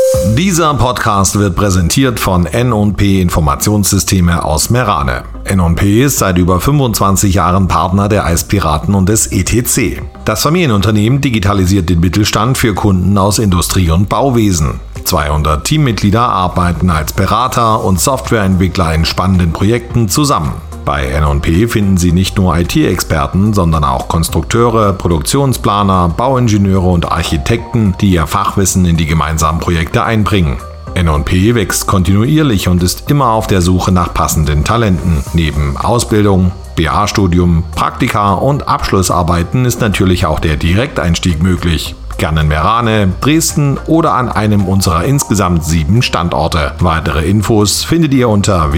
Dieser Podcast wird präsentiert von N&P Informationssysteme aus Merane. N&P ist seit über 25 Jahren Partner der Eispiraten und des ETC. Das Familienunternehmen digitalisiert den Mittelstand für Kunden aus Industrie- und Bauwesen. 200 Teammitglieder arbeiten als Berater und Softwareentwickler in spannenden Projekten zusammen. Bei N&P finden Sie nicht nur IT-Experten, sondern auch Konstrukteure, Produktionsplaner, Bauingenieure und Architekten, die ihr Fachwissen in die gemeinsamen Projekte einbringen. N&P wächst kontinuierlich und ist immer auf der Suche nach passenden Talenten. Neben Ausbildung, BA-Studium, Praktika und Abschlussarbeiten ist natürlich auch der Direkteinstieg möglich. Gerne in Merane, Dresden oder an einem unserer insgesamt 7 Standorte. Weitere Infos findet ihr unter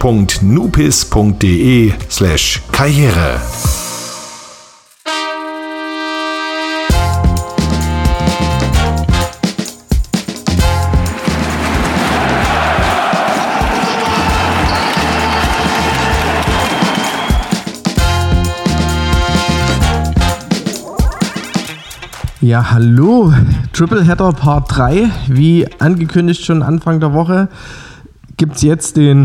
www.nupis.de/karriere. Ja, hallo, Tripleheader Part 3, wie angekündigt schon Anfang der Woche, gibt es jetzt den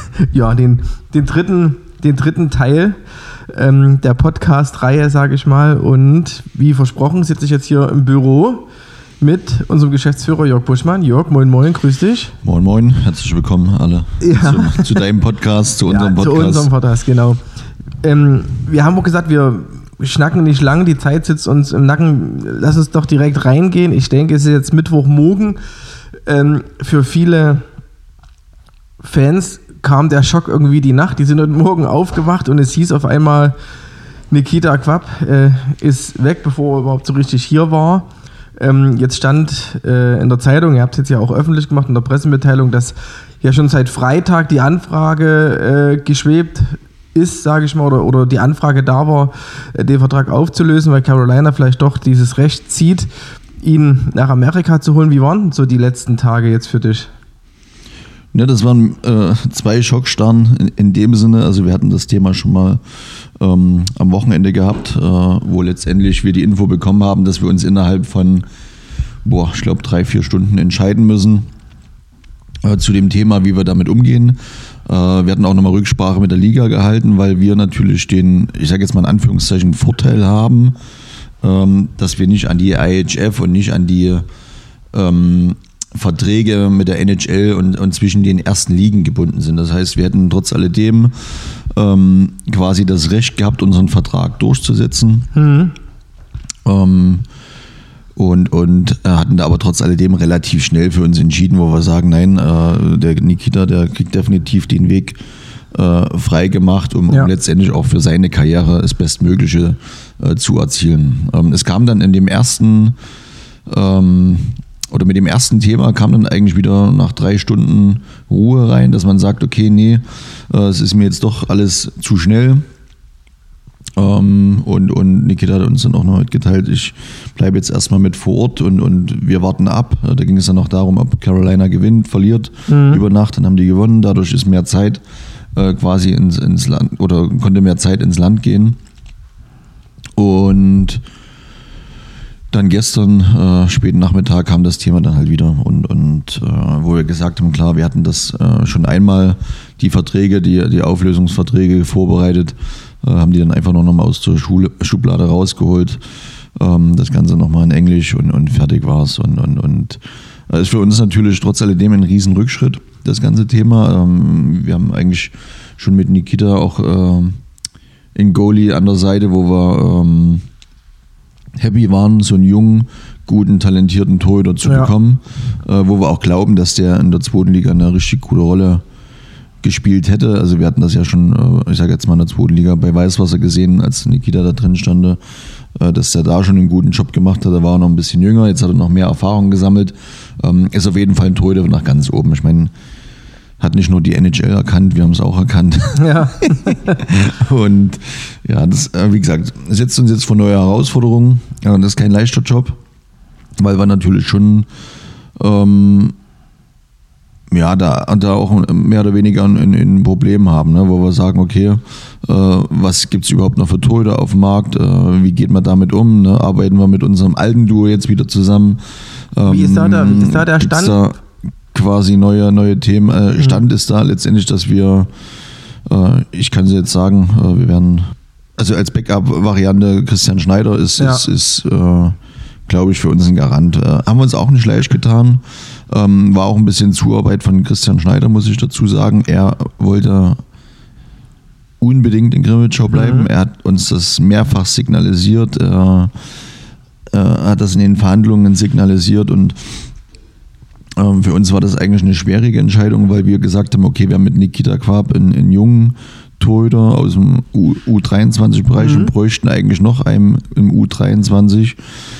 dritten Teil der Podcast-Reihe, sage ich mal, und wie versprochen sitze ich jetzt hier im Büro mit unserem Geschäftsführer Jörg Buschmann. Jörg, moin moin, grüß dich. Moin moin, herzlich willkommen alle zu deinem Podcast, zu unserem Podcast. Zu unserem Podcast, genau. Wir haben auch gesagt, wir schnacken nicht lang, die Zeit sitzt uns im Nacken. Lass uns doch direkt reingehen. Ich denke, es ist jetzt Mittwochmorgen. Für viele Fans kam der Schock irgendwie die Nacht. Die sind heute Morgen aufgewacht und es hieß auf einmal, Nikita Quapp ist weg, bevor er überhaupt so richtig hier war. Jetzt stand in der Zeitung, ihr habt es jetzt ja auch öffentlich gemacht, in der Pressemitteilung, dass ja schon seit Freitag die Anfrage geschwebt ist, sage ich mal, oder die Anfrage da war, den Vertrag aufzulösen, weil Carolina vielleicht doch dieses Recht zieht, ihn nach Amerika zu holen. Wie waren so die letzten Tage jetzt für dich? Ja, das waren 2 Schockstarren in dem Sinne. Also wir hatten das Thema schon mal am Wochenende gehabt, wo letztendlich wir die Info bekommen haben, dass wir uns innerhalb von, ich glaube 3-4 Stunden entscheiden müssen zu dem Thema, wie wir damit umgehen. Wir hatten auch nochmal Rücksprache mit der Liga gehalten, weil wir natürlich den, ich sage jetzt mal in Anführungszeichen, Vorteil haben, dass wir nicht an die IHF und nicht an die Verträge mit der NHL und zwischen den ersten Ligen gebunden sind. Das heißt, wir hätten trotz alledem quasi das Recht gehabt, unseren Vertrag durchzusetzen. Und hatten da aber trotz alledem relativ schnell für uns entschieden, wo wir sagen, nein, der Nikita, der kriegt definitiv den Weg frei gemacht, um letztendlich auch für seine Karriere das Bestmögliche zu erzielen. Es kam dann in dem ersten mit dem ersten Thema kam dann eigentlich wieder nach 3 Stunden Ruhe rein, dass man sagt, okay, nee, es ist mir jetzt doch alles zu schnell. Und Nikita hat uns dann auch noch mitgeteilt, ich bleibe jetzt erstmal mit vor Ort und wir warten ab. Da ging es dann noch darum, ob Carolina gewinnt, verliert über Nacht, dann haben die gewonnen. Dadurch ist mehr Zeit quasi ins Land oder konnte mehr Zeit ins Land gehen. Und dann gestern, späten Nachmittag, kam das Thema dann halt wieder und wo wir gesagt haben, klar, wir hatten das schon einmal, die Verträge, die Auflösungsverträge vorbereitet, haben die dann einfach noch mal aus der Schublade rausgeholt, das Ganze nochmal in Englisch und fertig war es. Und ist für uns natürlich trotz alledem ein riesen Rückschritt, das ganze Thema. Wir haben eigentlich schon mit Nikita auch in Goalie an der Seite, wo wir happy waren, so einen jungen, guten, talentierten Torhüter zu bekommen, wo wir auch glauben, dass der in der 2. Liga eine richtig gute Rolle gespielt hätte. Also wir hatten das ja schon, ich sage jetzt mal in der 2. Liga bei Weißwasser gesehen, als Nikita da drin stand, dass der da schon einen guten Job gemacht hat. Da war er noch ein bisschen jünger, jetzt hat er noch mehr Erfahrung gesammelt. Ist auf jeden Fall ein Torhüter nach ganz oben. Ich meine, hat nicht nur die NHL erkannt, wir haben es auch erkannt. Ja. Und ja, das, wie gesagt, setzt uns jetzt vor neue Herausforderungen. Ja, das ist kein leichter Job, weil wir natürlich schon da auch mehr oder weniger ein Problem haben, ne, wo wir sagen, okay, was gibt es überhaupt noch für Torhüter auf dem Markt, wie geht man damit um, ne? Arbeiten wir mit unserem alten Duo jetzt wieder zusammen, Wie ist da der Stand? Da quasi neue Themen. Stand ist da letztendlich, dass wir, ich kann Sie jetzt sagen, wir werden, also als Backup-Variante Christian Schneider ist glaube ich, für uns ein Garant. Haben wir uns auch nicht leicht getan. War auch ein bisschen Zuarbeit von Christian Schneider, muss ich dazu sagen. Er wollte unbedingt in Grimmitschau bleiben. Er hat uns das mehrfach signalisiert. Er hat das in den Verhandlungen signalisiert und für uns war das eigentlich eine schwierige Entscheidung, weil wir gesagt haben, okay, wir haben mit Nikita Quab einen jungen Torhüter aus dem U23-Bereich und bräuchten eigentlich noch einen im U23,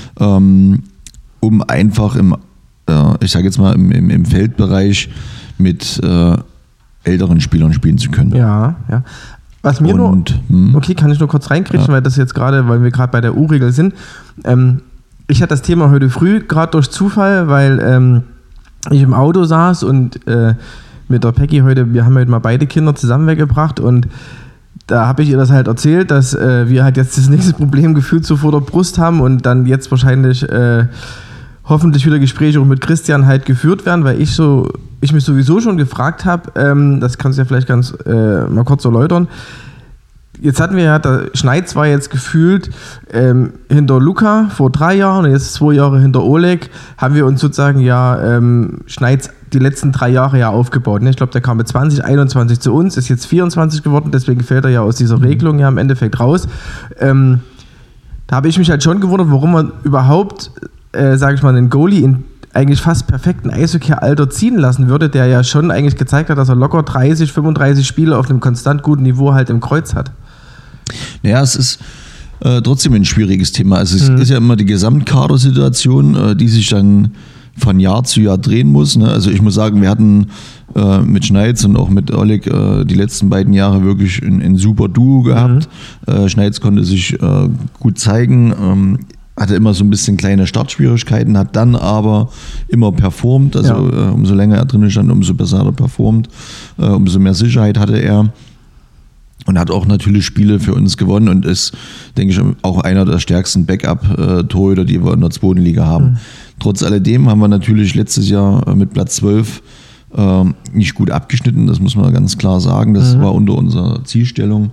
um einfach ich sage jetzt mal, im Feldbereich mit älteren Spielern spielen zu können. Ja. Was mir okay, kann ich nur kurz reinkriegen, weil das jetzt gerade, weil wir gerade bei der U-Regel sind. Ich hatte das Thema heute früh, gerade durch Zufall, weil ich im Auto saß und mit der Peggy wir haben heute mal beide Kinder zusammen weggebracht und da habe ich ihr das halt erzählt, dass wir halt jetzt das nächste Problem gefühlt so vor der Brust haben und dann jetzt wahrscheinlich hoffentlich wieder Gespräche auch mit Christian halt geführt werden, weil ich mich sowieso schon gefragt habe, das kannst du ja vielleicht ganz mal kurz erläutern. Jetzt hatten wir ja, der Schneitz war jetzt gefühlt hinter Luca vor 3 Jahren und jetzt 2 Jahre hinter Oleg, haben wir uns sozusagen Schneitz die letzten 3 Jahre ja aufgebaut. Ne? Ich glaube, der kam mit 2021 zu uns, ist jetzt 24 geworden, deswegen fällt er ja aus dieser Regelung ja im Endeffekt raus. Da habe ich mich halt schon gewundert, warum man überhaupt sage ich mal, einen Goalie in eigentlich fast perfekten Eishockey-Alter ziehen lassen würde, der ja schon eigentlich gezeigt hat, dass er locker 30, 35 Spiele auf einem konstant guten Niveau halt im Kreuz hat. Naja, es ist trotzdem ein schwieriges Thema. Also es ist ja immer die Gesamtkadersituation, die sich dann von Jahr zu Jahr drehen muss. Ne? Also ich muss sagen, wir hatten mit Schneitz und auch mit Oleg die letzten beiden Jahre wirklich ein super Duo gehabt. Schneitz konnte sich gut zeigen, hatte immer so ein bisschen kleine Startschwierigkeiten, hat dann aber immer performt, also umso länger er drin stand, umso besser hat er performt, umso mehr Sicherheit hatte er und hat auch natürlich Spiele für uns gewonnen und ist, denke ich, auch einer der stärksten Backup-Torhüter, die wir in der 2. Liga haben. Trotz alledem haben wir natürlich letztes Jahr mit Platz 12 nicht gut abgeschnitten, das muss man ganz klar sagen, das war unter unserer Zielstellung.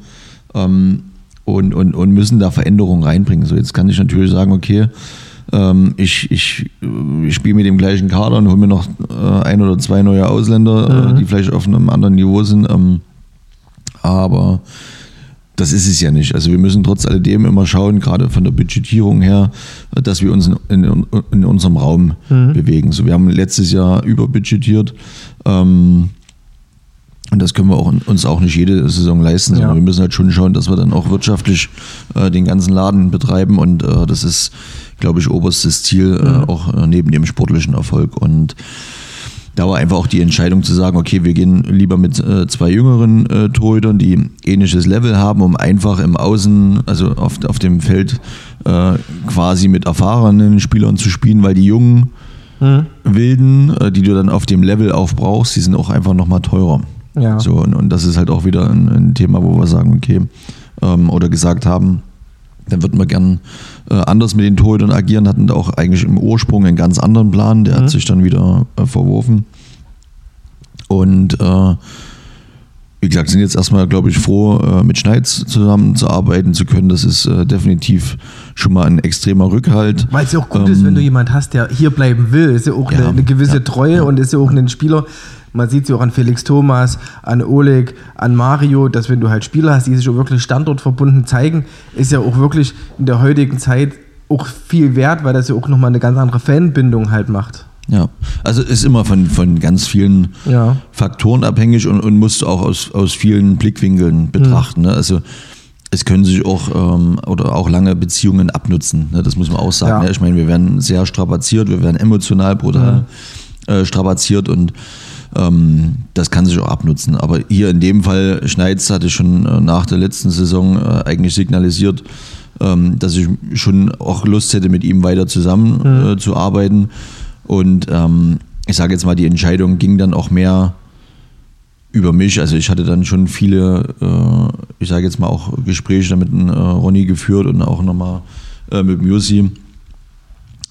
Und müssen da Veränderungen reinbringen. So, jetzt kann ich natürlich sagen, okay, ich spiele mit dem gleichen Kader und hole mir noch 1 oder 2 neue Ausländer, die vielleicht auf einem anderen Niveau sind. Aber das ist es ja nicht. Also wir müssen trotz alledem immer schauen, gerade von der Budgetierung her, dass wir uns in unserem Raum bewegen. So, wir haben letztes Jahr überbudgetiert. Und das können wir uns auch nicht jede Saison leisten, sondern wir müssen halt schon schauen, dass wir dann auch wirtschaftlich den ganzen Laden betreiben und das ist, glaube ich, oberstes Ziel, auch neben dem sportlichen Erfolg. Und da war einfach auch die Entscheidung zu sagen, okay, wir gehen lieber mit 2 jüngeren Torhütern, die ähnliches Level haben, um einfach im Außen, also auf dem Feld quasi mit erfahrenen Spielern zu spielen, weil die jungen Wilden, die du dann auf dem Level aufbrauchst, die sind auch einfach nochmal teurer. Ja. So, und das ist halt auch wieder ein Thema, wo wir sagen, okay, oder gesagt haben, dann würden wir gern anders mit den Torhütern agieren, hatten da auch eigentlich im Ursprung einen ganz anderen Plan, der hat sich dann wieder verworfen. Und wie gesagt, sind jetzt erstmal, glaube ich, froh, mit Schneitz zusammenzuarbeiten zu können. Das ist definitiv schon mal ein extremer Rückhalt. Weil es ja auch gut ist, wenn du jemanden hast, der hier bleiben will. Ist ja auch eine gewisse Treue und ist ja auch ein Spieler. Man sieht es ja auch an Felix Thomas, an Oleg, an Mario, dass wenn du halt Spieler hast, die sich auch wirklich standortverbunden zeigen, ist ja auch wirklich in der heutigen Zeit auch viel wert, weil das ja auch nochmal eine ganz andere Fanbindung halt macht. Ja, also ist immer von ganz vielen Faktoren abhängig und musst du auch aus vielen Blickwinkeln betrachten. Ne? Also es können sich auch oder auch lange Beziehungen abnutzen. Ne? Das muss man auch sagen. Ja. Ne? Ich meine, wir werden sehr strapaziert, wir werden emotional brutal strapaziert und das kann sich auch abnutzen. Aber hier in dem Fall, Schneitz hatte schon nach der letzten Saison eigentlich signalisiert, dass ich schon auch Lust hätte, mit ihm weiter zusammen zu arbeiten. Und ich sage jetzt mal, die Entscheidung ging dann auch mehr über mich. Also ich hatte dann schon viele, ich sage jetzt mal auch Gespräche mit Ronny geführt und auch nochmal mit dem Jussi.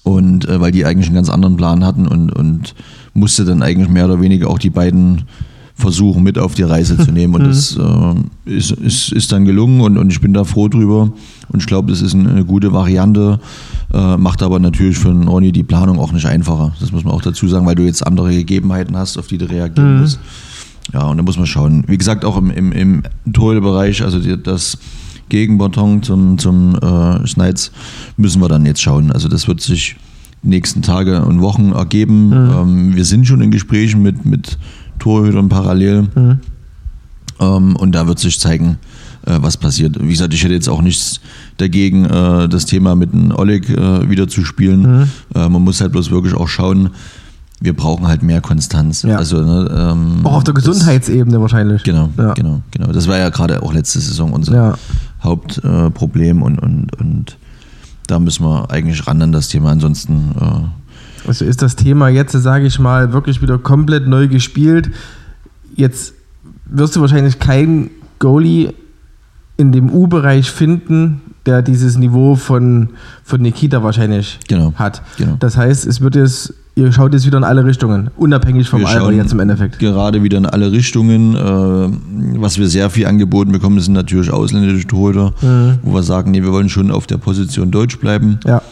Und weil die eigentlich einen ganz anderen Plan hatten und musste dann eigentlich mehr oder weniger auch die beiden versuchen, mit auf die Reise zu nehmen. Und das ist dann gelungen und ich bin da froh drüber. Und ich glaube, das ist eine gute Variante, macht aber natürlich für den Ronny die Planung auch nicht einfacher. Das muss man auch dazu sagen, weil du jetzt andere Gegebenheiten hast, auf die du reagieren musst. Ja, und da muss man schauen. Wie gesagt, auch im Torhüterbereich, also das Gegenbeton zum Schneitz, müssen wir dann jetzt schauen. Also das wird sich die nächsten Tage und Wochen ergeben. Wir sind schon in Gesprächen mit Torhütern parallel. Und da wird sich zeigen, was passiert. Wie gesagt, ich hätte jetzt auch nichts dagegen, das Thema mit dem Oleg wieder zu spielen. Man muss halt bloß wirklich auch schauen, wir brauchen halt mehr Konstanz. Ja. Also, auch auf der Gesundheitsebene wahrscheinlich. Genau. Das war ja gerade auch letzte Saison unser Hauptproblem und da müssen wir eigentlich ran an das Thema. Ansonsten also ist das Thema jetzt, sage ich mal, wirklich wieder komplett neu gespielt. Jetzt wirst du wahrscheinlich keinen Goalie in dem U-Bereich finden, der dieses Niveau von Nikita wahrscheinlich hat. Genau. Das heißt, ihr schaut jetzt wieder in alle Richtungen, unabhängig vom Alter jetzt im Endeffekt. Gerade wieder in alle Richtungen. Was wir sehr viel angeboten bekommen, sind natürlich ausländische Torhüter, wo wir sagen, nee, wir wollen schon auf der Position Deutsch bleiben. Ja.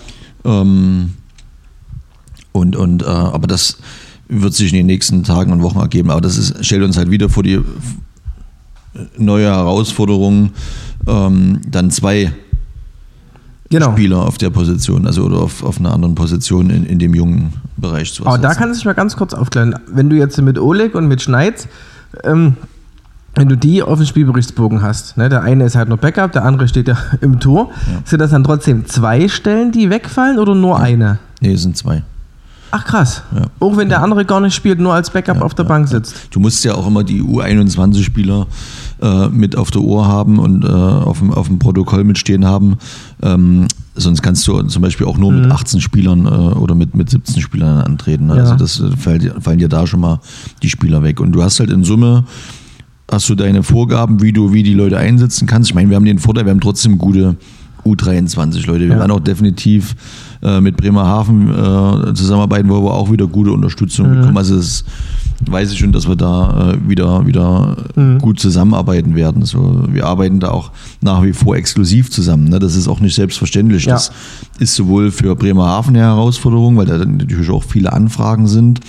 Aber das wird sich in den nächsten Tagen und Wochen ergeben. Aber das stellt uns halt wieder vor die neue Herausforderung, dann zwei Spieler auf der Position, also oder auf einer anderen Position in dem jungen Bereich zu ersetzen. Aber da kann ich mal ganz kurz aufklären. Wenn du jetzt mit Oleg und mit Schneitz, wenn du die auf dem Spielberichtsbogen hast, ne, der eine ist halt nur Backup, der andere steht ja im Tor, sind das dann trotzdem 2 Stellen, die wegfallen oder nur eine? Nee, es sind 2. Ach krass. Ja. Auch wenn der andere gar nicht spielt, nur als Backup auf der Bank sitzt. Du musst ja auch immer die U21-Spieler mit auf der Uhr haben und auf dem Protokoll mitstehen haben. Sonst kannst du zum Beispiel auch nur mit 18 Spielern oder mit 17 Spielern antreten. Ne? Ja. Also das fallen dir da schon mal die Spieler weg. Und du hast halt in Summe deine Vorgaben, wie die Leute einsetzen kannst. Ich meine, wir haben den Vorteil, wir haben trotzdem gute U23-Leute. Wir werden auch definitiv mit Bremerhaven zusammenarbeiten, wo wir auch wieder gute Unterstützung bekommen. Also das weiß ich schon, dass wir da wieder gut zusammenarbeiten werden. So, wir arbeiten da auch nach wie vor exklusiv zusammen. Ne? Das ist auch nicht selbstverständlich. Ja. Das ist sowohl für Bremerhaven eine Herausforderung, weil da natürlich auch viele Anfragen sind.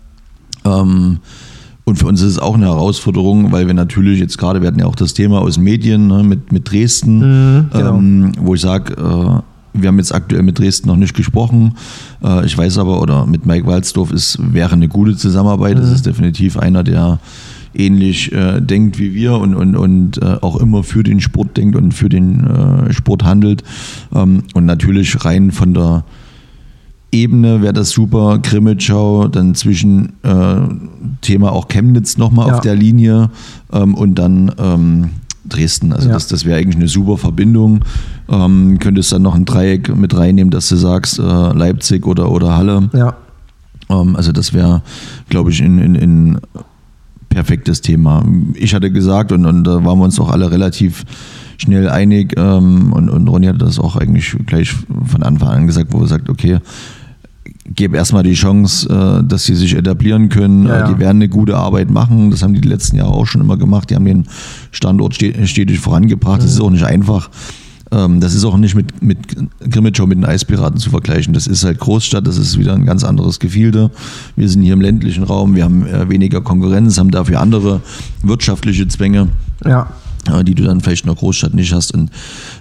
Und für uns ist es auch eine Herausforderung, weil wir natürlich jetzt gerade, wir hatten ja auch das Thema aus Medien, ne, mit Dresden, wo ich sage, wir haben jetzt aktuell mit Dresden noch nicht gesprochen. Ich weiß aber, oder mit Mike Walsdorf wäre eine gute Zusammenarbeit. Das ist definitiv einer, der ähnlich denkt wie wir und auch immer für den Sport denkt und für den Sport handelt. Und natürlich rein von der Ebene wäre das super. Krimitschau, dann zwischen Thema auch Chemnitz nochmal auf der Linie und dann Dresden. Also das wäre eigentlich eine super Verbindung. Könntest dann noch ein Dreieck mit reinnehmen, dass du sagst Leipzig oder Halle. Ja. Also das wäre, glaube ich, ein perfektes Thema. Ich hatte gesagt und da waren wir uns auch alle relativ schnell einig und Ronny hat das auch eigentlich gleich von Anfang an gesagt, wo er sagt, okay, gebe erstmal die Chance, dass sie sich etablieren können. Ja. Die werden eine gute Arbeit machen. Das haben die letzten Jahre auch schon immer gemacht. Die haben den Standort stetig vorangebracht. Das ist auch nicht einfach. Das ist auch nicht mit Krimitschau, mit den Eispiraten zu vergleichen. Das ist halt Großstadt. Das ist wieder ein ganz anderes Gefilde. Wir sind hier im ländlichen Raum. Wir haben weniger Konkurrenz, haben dafür andere wirtschaftliche Zwänge. Ja. Die du dann vielleicht in der Großstadt nicht hast. Und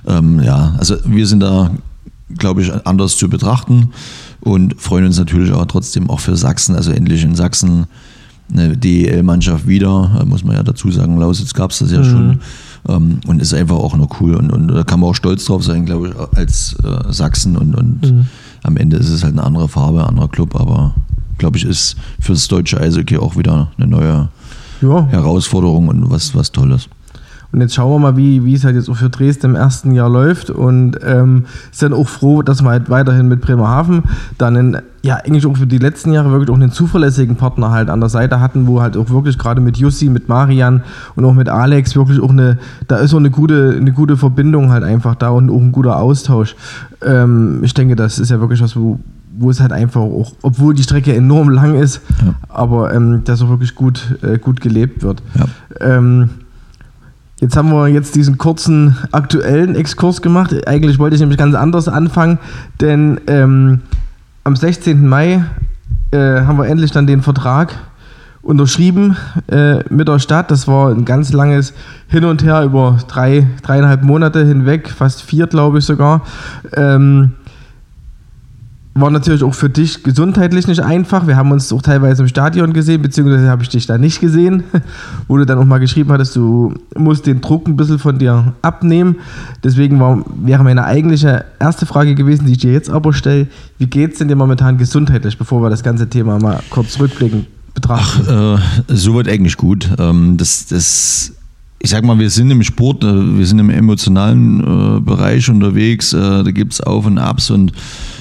also wir sind da, glaube ich, anders zu betrachten und freuen uns natürlich auch trotzdem auch für Sachsen, also endlich in Sachsen eine DEL-Mannschaft wieder, muss man ja dazu sagen, Lausitz gab es das ja schon und ist einfach auch noch cool und da kann man auch stolz drauf sein, glaube ich, als Sachsen und am Ende ist es halt eine andere Farbe, ein anderer Club, aber glaube ich, ist für das deutsche Eishockey auch wieder eine neue Herausforderung und was Tolles. Und jetzt schauen wir mal, wie es halt jetzt auch für Dresden im ersten Jahr läuft und ist dann auch froh, dass wir halt weiterhin mit Bremerhaven dann eigentlich auch für die letzten Jahre wirklich auch einen zuverlässigen Partner halt an der Seite hatten, wo halt auch wirklich gerade mit Jussi, mit Marian und auch mit Alex wirklich auch da ist auch eine gute Verbindung halt einfach da und auch ein guter Austausch. Ich denke, das ist ja wirklich was, wo es halt einfach auch, obwohl die Strecke enorm lang ist, aber dass auch wirklich gut gelebt wird. Ja. Jetzt haben wir diesen kurzen aktuellen Exkurs gemacht. Eigentlich wollte ich nämlich ganz anders anfangen, denn am 16. Mai haben wir endlich dann den Vertrag unterschrieben mit der Stadt. Das war ein ganz langes Hin und Her über 3,5 Monate hinweg, fast 4, glaube ich sogar. War natürlich auch für dich gesundheitlich nicht einfach. Wir haben uns auch teilweise im Stadion gesehen, beziehungsweise habe ich dich da nicht gesehen, wo du dann auch mal geschrieben hattest, du musst den Druck ein bisschen von dir abnehmen. Deswegen wäre meine eigentliche erste Frage gewesen, die ich dir jetzt aber stelle. Wie geht es denn dir momentan gesundheitlich, bevor wir das ganze Thema mal kurz rückblickend betrachten? Soweit eigentlich gut. Ich sag mal, wir sind im Sport, wir sind im emotionalen Bereich unterwegs. Da gibt es Auf und Abs und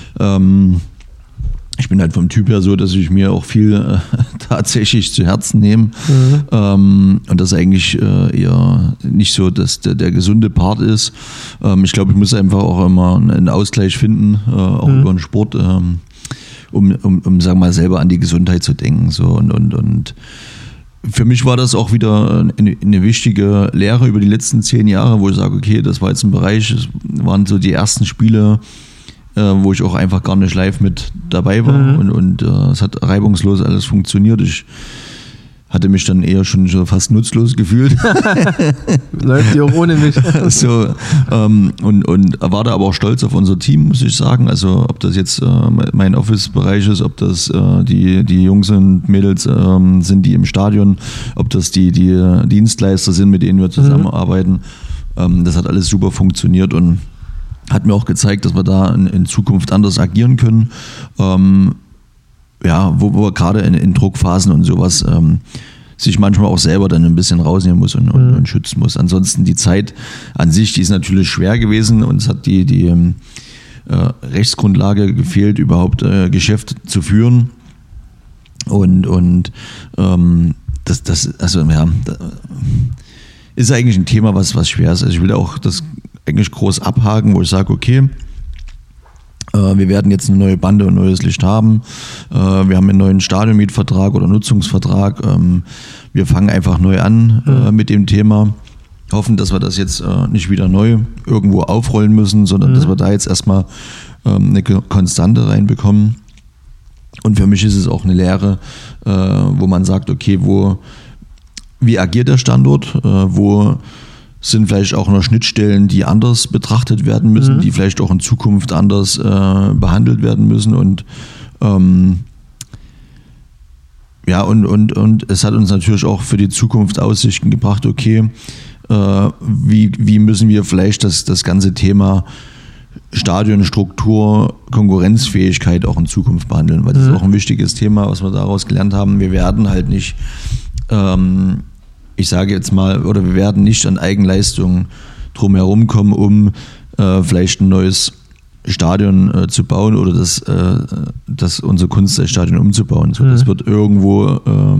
ich bin halt vom Typ her so, dass ich mir auch viel tatsächlich zu Herzen nehme. Und das eigentlich eher nicht so, dass der gesunde Part ist. Ich glaube, ich muss einfach auch immer einen Ausgleich finden, auch über den Sport, um sagen wir mal, selber an die Gesundheit zu denken. So. Und für mich war das auch wieder eine wichtige Lehre über die letzten 10 Jahre, wo ich sage, okay, das war jetzt ein Bereich, das waren so die ersten Spiele, wo ich auch einfach gar nicht live mit dabei war und es hat reibungslos alles funktioniert. Ich hatte mich dann eher schon fast nutzlos gefühlt. Läuft ja auch ohne mich. So, und war da aber auch stolz auf unser Team, muss ich sagen. Also ob das jetzt mein Office-Bereich ist, ob das die Jungs und Mädels sind, die im Stadion, ob das die Dienstleister sind, mit denen wir zusammenarbeiten. Das hat alles super funktioniert und hat mir auch gezeigt, dass wir da in Zukunft anders agieren können. Wo wir gerade in Druckphasen und sowas sich manchmal auch selber dann ein bisschen rausnehmen muss und schützen muss. Ansonsten die Zeit an sich, die ist natürlich schwer gewesen und es hat die Rechtsgrundlage gefehlt, überhaupt Geschäft zu führen. Und das ist eigentlich ein Thema, was schwer ist. Also ich will auch das eigentlich groß abhaken, wo ich sage, okay, wir werden jetzt eine neue Bande und neues Licht haben. Wir haben einen neuen Stadionmietvertrag oder Nutzungsvertrag. Wir fangen einfach neu an mit dem Thema. Hoffen, dass wir das jetzt nicht wieder neu irgendwo aufrollen müssen, sondern dass wir da jetzt erstmal eine Konstante reinbekommen. Und für mich ist es auch eine Lehre, wo man sagt, okay, wie agiert der Standort? Wo sind vielleicht auch noch Schnittstellen, die anders betrachtet werden müssen, die vielleicht auch in Zukunft anders behandelt werden müssen und und es hat uns natürlich auch für die Zukunft Aussichten gebracht, okay, wie müssen wir vielleicht das ganze Thema Stadionstruktur, Konkurrenzfähigkeit auch in Zukunft behandeln, weil das ist auch ein wichtiges Thema, was wir daraus gelernt haben. Wir werden halt nicht ich sage jetzt mal, oder wir werden nicht an Eigenleistungen drumherum kommen, um vielleicht ein neues Stadion zu bauen oder das unser Kunststadion umzubauen. So, das wird irgendwo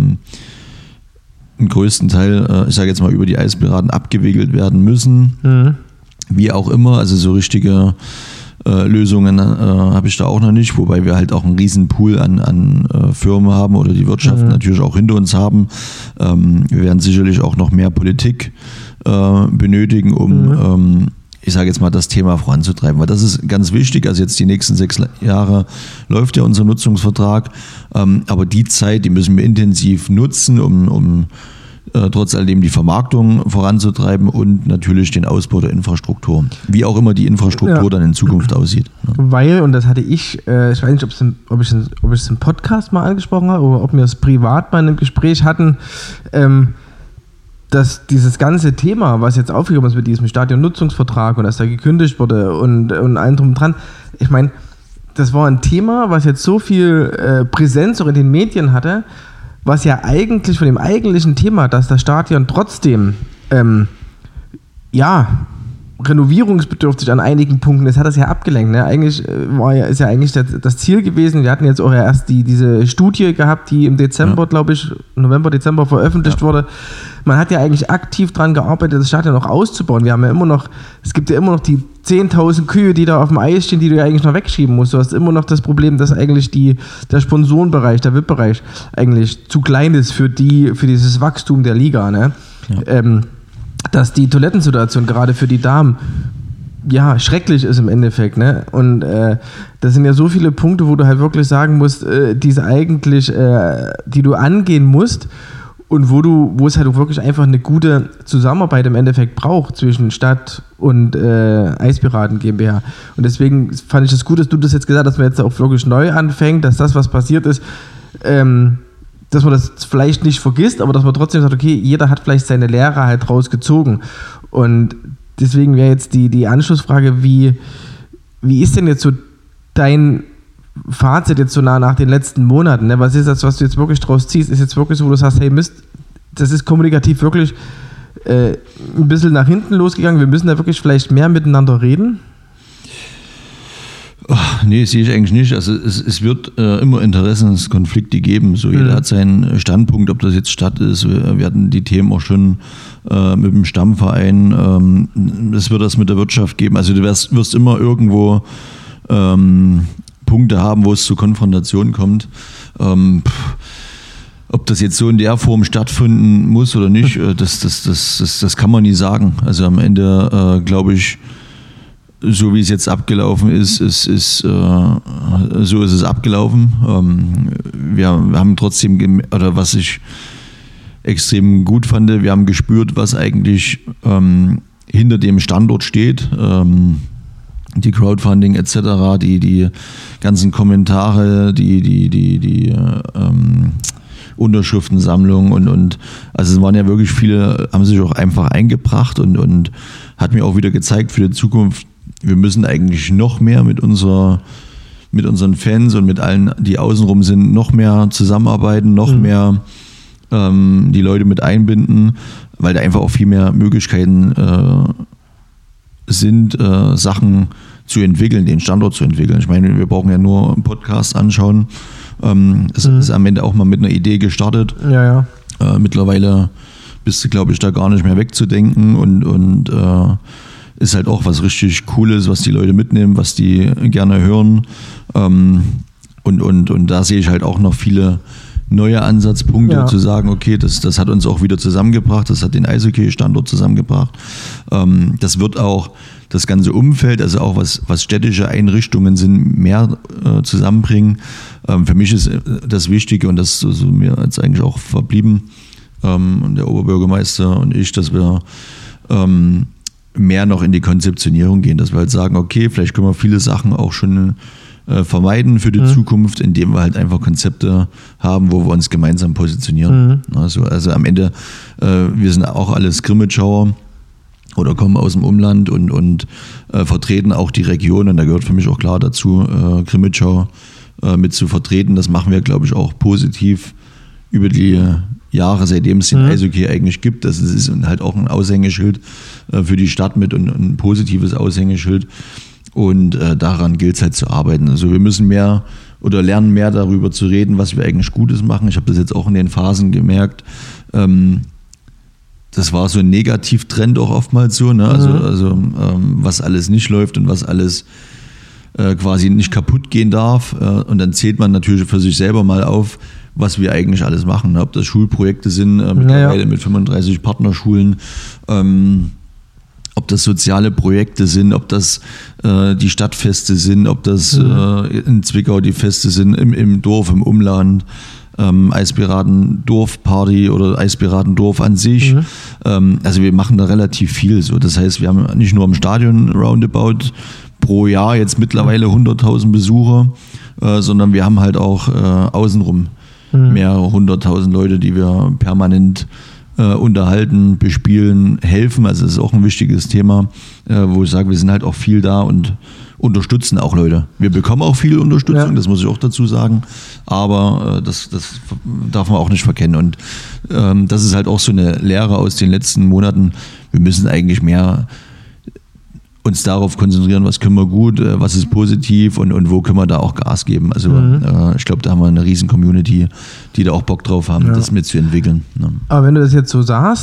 im größten Teil, ich sage jetzt mal, über die Eispiraten abgewickelt werden müssen. Wie auch immer, also so richtige Lösungen habe ich da auch noch nicht, wobei wir halt auch einen riesen Pool an Firmen haben oder die Wirtschaft natürlich auch hinter uns haben. Wir werden sicherlich auch noch mehr Politik benötigen, um, ich sage jetzt mal, das Thema voranzutreiben, weil das ist ganz wichtig. Also jetzt die nächsten 6 Jahre läuft ja unser Nutzungsvertrag, aber die Zeit, die müssen wir intensiv nutzen, um trotz alledem die Vermarktung voranzutreiben und natürlich den Ausbau der Infrastruktur. Wie auch immer die Infrastruktur dann in Zukunft aussieht. Weil, und das hatte ich weiß nicht, ob ich es im Podcast mal angesprochen habe oder ob wir es privat mal in einem Gespräch hatten, dass dieses ganze Thema, was jetzt aufgekommen ist mit diesem Stadionnutzungsvertrag und dass da gekündigt wurde und allem drum und dran, ich meine, das war ein Thema, was jetzt so viel Präsenz auch in den Medien hatte, was ja eigentlich von dem eigentlichen Thema, dass das Stadion trotzdem renovierungsbedürftig an einigen Punkten. Das hat das ja abgelenkt. Ne? Eigentlich ist ja eigentlich das Ziel gewesen. Wir hatten jetzt auch ja erst diese Studie gehabt, die im Dezember, glaube ich, November, Dezember veröffentlicht wurde. Man hat ja eigentlich aktiv daran gearbeitet, das Stadion noch auszubauen. Wir haben ja immer noch, es gibt ja immer noch die 10.000 Kühe, die da auf dem Eis stehen, die du ja eigentlich noch wegschieben musst. Du hast immer noch das Problem, dass eigentlich der Sponsorenbereich, der VIP-Bereich eigentlich zu klein ist für dieses Wachstum der Liga. Ne? Ja. Dass die Toilettensituation gerade für die Damen ja schrecklich ist im Endeffekt, ne? Und das sind ja so viele Punkte, wo du halt wirklich sagen musst, die du angehen musst und wo es halt wirklich einfach eine gute Zusammenarbeit im Endeffekt braucht zwischen Stadt und Eispiraten GmbH. Und deswegen fand ich das gut, dass du das jetzt gesagt hast, dass man jetzt auch wirklich neu anfängt, dass das, was passiert ist, dass man das vielleicht nicht vergisst, aber dass man trotzdem sagt, okay, jeder hat vielleicht seine Lehre halt rausgezogen. Und deswegen wäre jetzt die Anschlussfrage, wie ist denn jetzt so dein Fazit jetzt so nach den letzten Monaten? Ne? Was ist das, was du jetzt wirklich draus ziehst? Ist jetzt wirklich so, wo du sagst, hey Mist, das ist kommunikativ wirklich ein bisschen nach hinten losgegangen, wir müssen da wirklich vielleicht mehr miteinander reden? Nee, sehe ich eigentlich nicht. Also es wird immer Interessenskonflikte geben. So, jeder hat seinen Standpunkt, ob das jetzt Stadt ist. Wir hatten die Themen auch schon mit dem Stammverein. Es wird das mit der Wirtschaft geben. Also du wirst immer irgendwo Punkte haben, wo es zu Konfrontation kommt. Ob das jetzt so in der Form stattfinden muss oder nicht, das kann man nie sagen. Also am Ende glaube ich, so wie es jetzt abgelaufen ist, so ist es abgelaufen. Wir haben trotzdem, oder was ich extrem gut fand, wir haben gespürt, was eigentlich hinter dem Standort steht. Die Crowdfunding etc., die ganzen Kommentare, die Unterschriftensammlung und also es waren ja wirklich viele, haben sich auch einfach eingebracht und hat mir auch wieder gezeigt für die Zukunft, wir müssen eigentlich noch mehr mit unseren Fans und mit allen, die außenrum sind, noch mehr zusammenarbeiten, noch mehr die Leute mit einbinden, weil da einfach auch viel mehr Möglichkeiten sind, Sachen zu entwickeln, den Standort zu entwickeln. Ich meine, wir brauchen ja nur einen Podcast anschauen. Es ist am Ende auch mal mit einer Idee gestartet. Ja. Mittlerweile bist du, glaube ich, da gar nicht mehr wegzudenken und ist halt auch was richtig Cooles, was die Leute mitnehmen, was die gerne hören. Und da sehe ich halt auch noch viele neue Ansatzpunkte, zu sagen, okay, das hat uns auch wieder zusammengebracht, das hat den Eishockey-Standort zusammengebracht. Das wird auch das ganze Umfeld, also auch was städtische Einrichtungen sind, mehr zusammenbringen. Für mich ist das Wichtige, und das ist mir jetzt eigentlich auch verblieben, der Oberbürgermeister und ich, dass wir mehr noch in die Konzeptionierung gehen, dass wir halt sagen, okay, vielleicht können wir viele Sachen auch schon vermeiden für die Zukunft, indem wir halt einfach Konzepte haben, wo wir uns gemeinsam positionieren. Also am Ende, wir sind auch alles Grimmitschauer oder kommen aus dem Umland und vertreten auch die Region, und da gehört für mich auch klar dazu, Grimmitschau mit zu vertreten. Das machen wir, glaube ich, auch positiv über die Jahre, seitdem es den Eishockey eigentlich gibt. Das ist halt auch ein Aushängeschild für die Stadt mit und ein positives Aushängeschild. Und daran gilt es halt zu arbeiten. Also wir müssen mehr oder lernen mehr darüber zu reden, was wir eigentlich Gutes machen. Ich habe das jetzt auch in den Phasen gemerkt. Das war so ein Negativtrend auch oftmals so, ne? Also was alles nicht läuft und was alles quasi nicht kaputt gehen darf. Und dann zählt man natürlich für sich selber mal auf, was wir eigentlich alles machen. Ob das Schulprojekte sind, mittlerweile mit 35 Partnerschulen, ob das soziale Projekte sind, ob das die Stadtfeste sind, ob das in Zwickau die Feste sind, im Dorf, im Umland, Eispiraten-Dorfparty oder Eispiraten-Dorf an sich. Also wir machen da relativ viel so. Das heißt, wir haben nicht nur im Stadion roundabout pro Jahr jetzt mittlerweile 100.000 Besucher, sondern wir haben halt auch außenrum mehrere 100.000 Leute, die wir permanent unterhalten, bespielen, helfen. Also das ist auch ein wichtiges Thema, wo ich sage, wir sind halt auch viel da und unterstützen auch Leute. Wir bekommen auch viel Unterstützung, das muss ich auch dazu sagen, aber das darf man auch nicht verkennen. Und das ist halt auch so eine Lehre aus den letzten Monaten. Wir müssen eigentlich mehr uns darauf konzentrieren, was können wir gut, was ist positiv und wo können wir da auch Gas geben. Also ich glaube, da haben wir eine riesen Community, die da auch Bock drauf haben, das mitzuentwickeln. Ne? Aber wenn du das jetzt so sagst,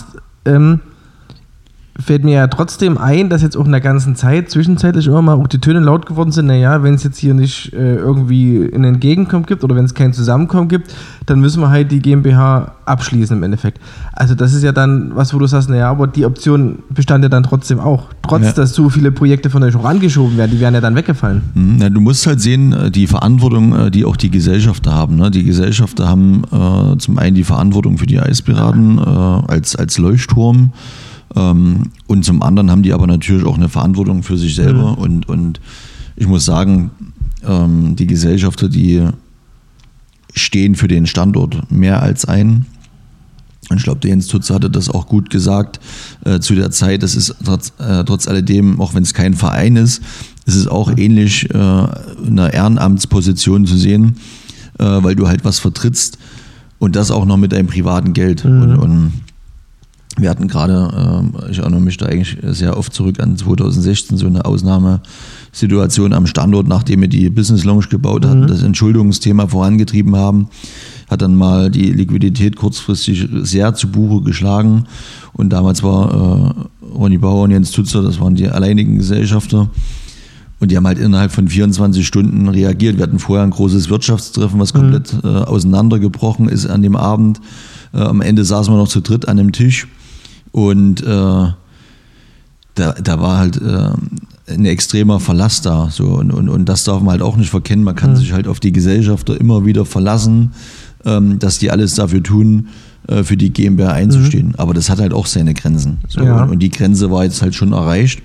fällt mir ja trotzdem ein, dass jetzt auch in der ganzen Zeit zwischenzeitlich immer mal auch die Töne laut geworden sind, naja, wenn es jetzt hier nicht irgendwie ein Entgegenkommen gibt oder wenn es kein Zusammenkommen gibt, dann müssen wir halt die GmbH abschließen im Endeffekt. Also das ist ja dann was, wo du sagst, naja, aber die Option bestand ja dann trotzdem auch. Trotz, dass so viele Projekte von euch auch angeschoben werden, die wären ja dann weggefallen. Ja, du musst halt sehen, die Verantwortung, die auch die Gesellschafter haben. Ne? Die Gesellschafter haben zum einen die Verantwortung für die Eispiraten als Leuchtturm. Und zum anderen haben die aber natürlich auch eine Verantwortung für sich selber und ich muss sagen, die Gesellschafter, die stehen für den Standort mehr als ein. Und ich glaube, der Jens Tutze hatte das auch gut gesagt zu der Zeit. Das ist trotz alledem, auch wenn es kein Verein ist, ist es auch ähnlich in einer Ehrenamtsposition zu sehen, weil du halt was vertrittst und das auch noch mit deinem privaten Geld. Und wir hatten gerade, ich erinnere mich da eigentlich sehr oft zurück an 2016, so eine Ausnahmesituation am Standort, nachdem wir die Business Lounge gebaut hatten, das Entschuldungsthema vorangetrieben haben, hat dann mal die Liquidität kurzfristig sehr zu Buche geschlagen und damals war Ronny Bauer und Jens Tutzer, das waren die alleinigen Gesellschafter und die haben halt innerhalb von 24 Stunden reagiert. Wir hatten vorher ein großes Wirtschaftstreffen, was komplett auseinandergebrochen ist an dem Abend. Am Ende saßen wir noch zu dritt an einem Tisch. Und da war halt ein extremer Verlass da. So. Und das darf man halt auch nicht verkennen. Man kann sich halt auf die Gesellschafter immer wieder verlassen, dass die alles dafür tun, für die GmbH einzustehen. Aber das hat halt auch seine Grenzen. So. Ja. Und die Grenze war jetzt halt schon erreicht.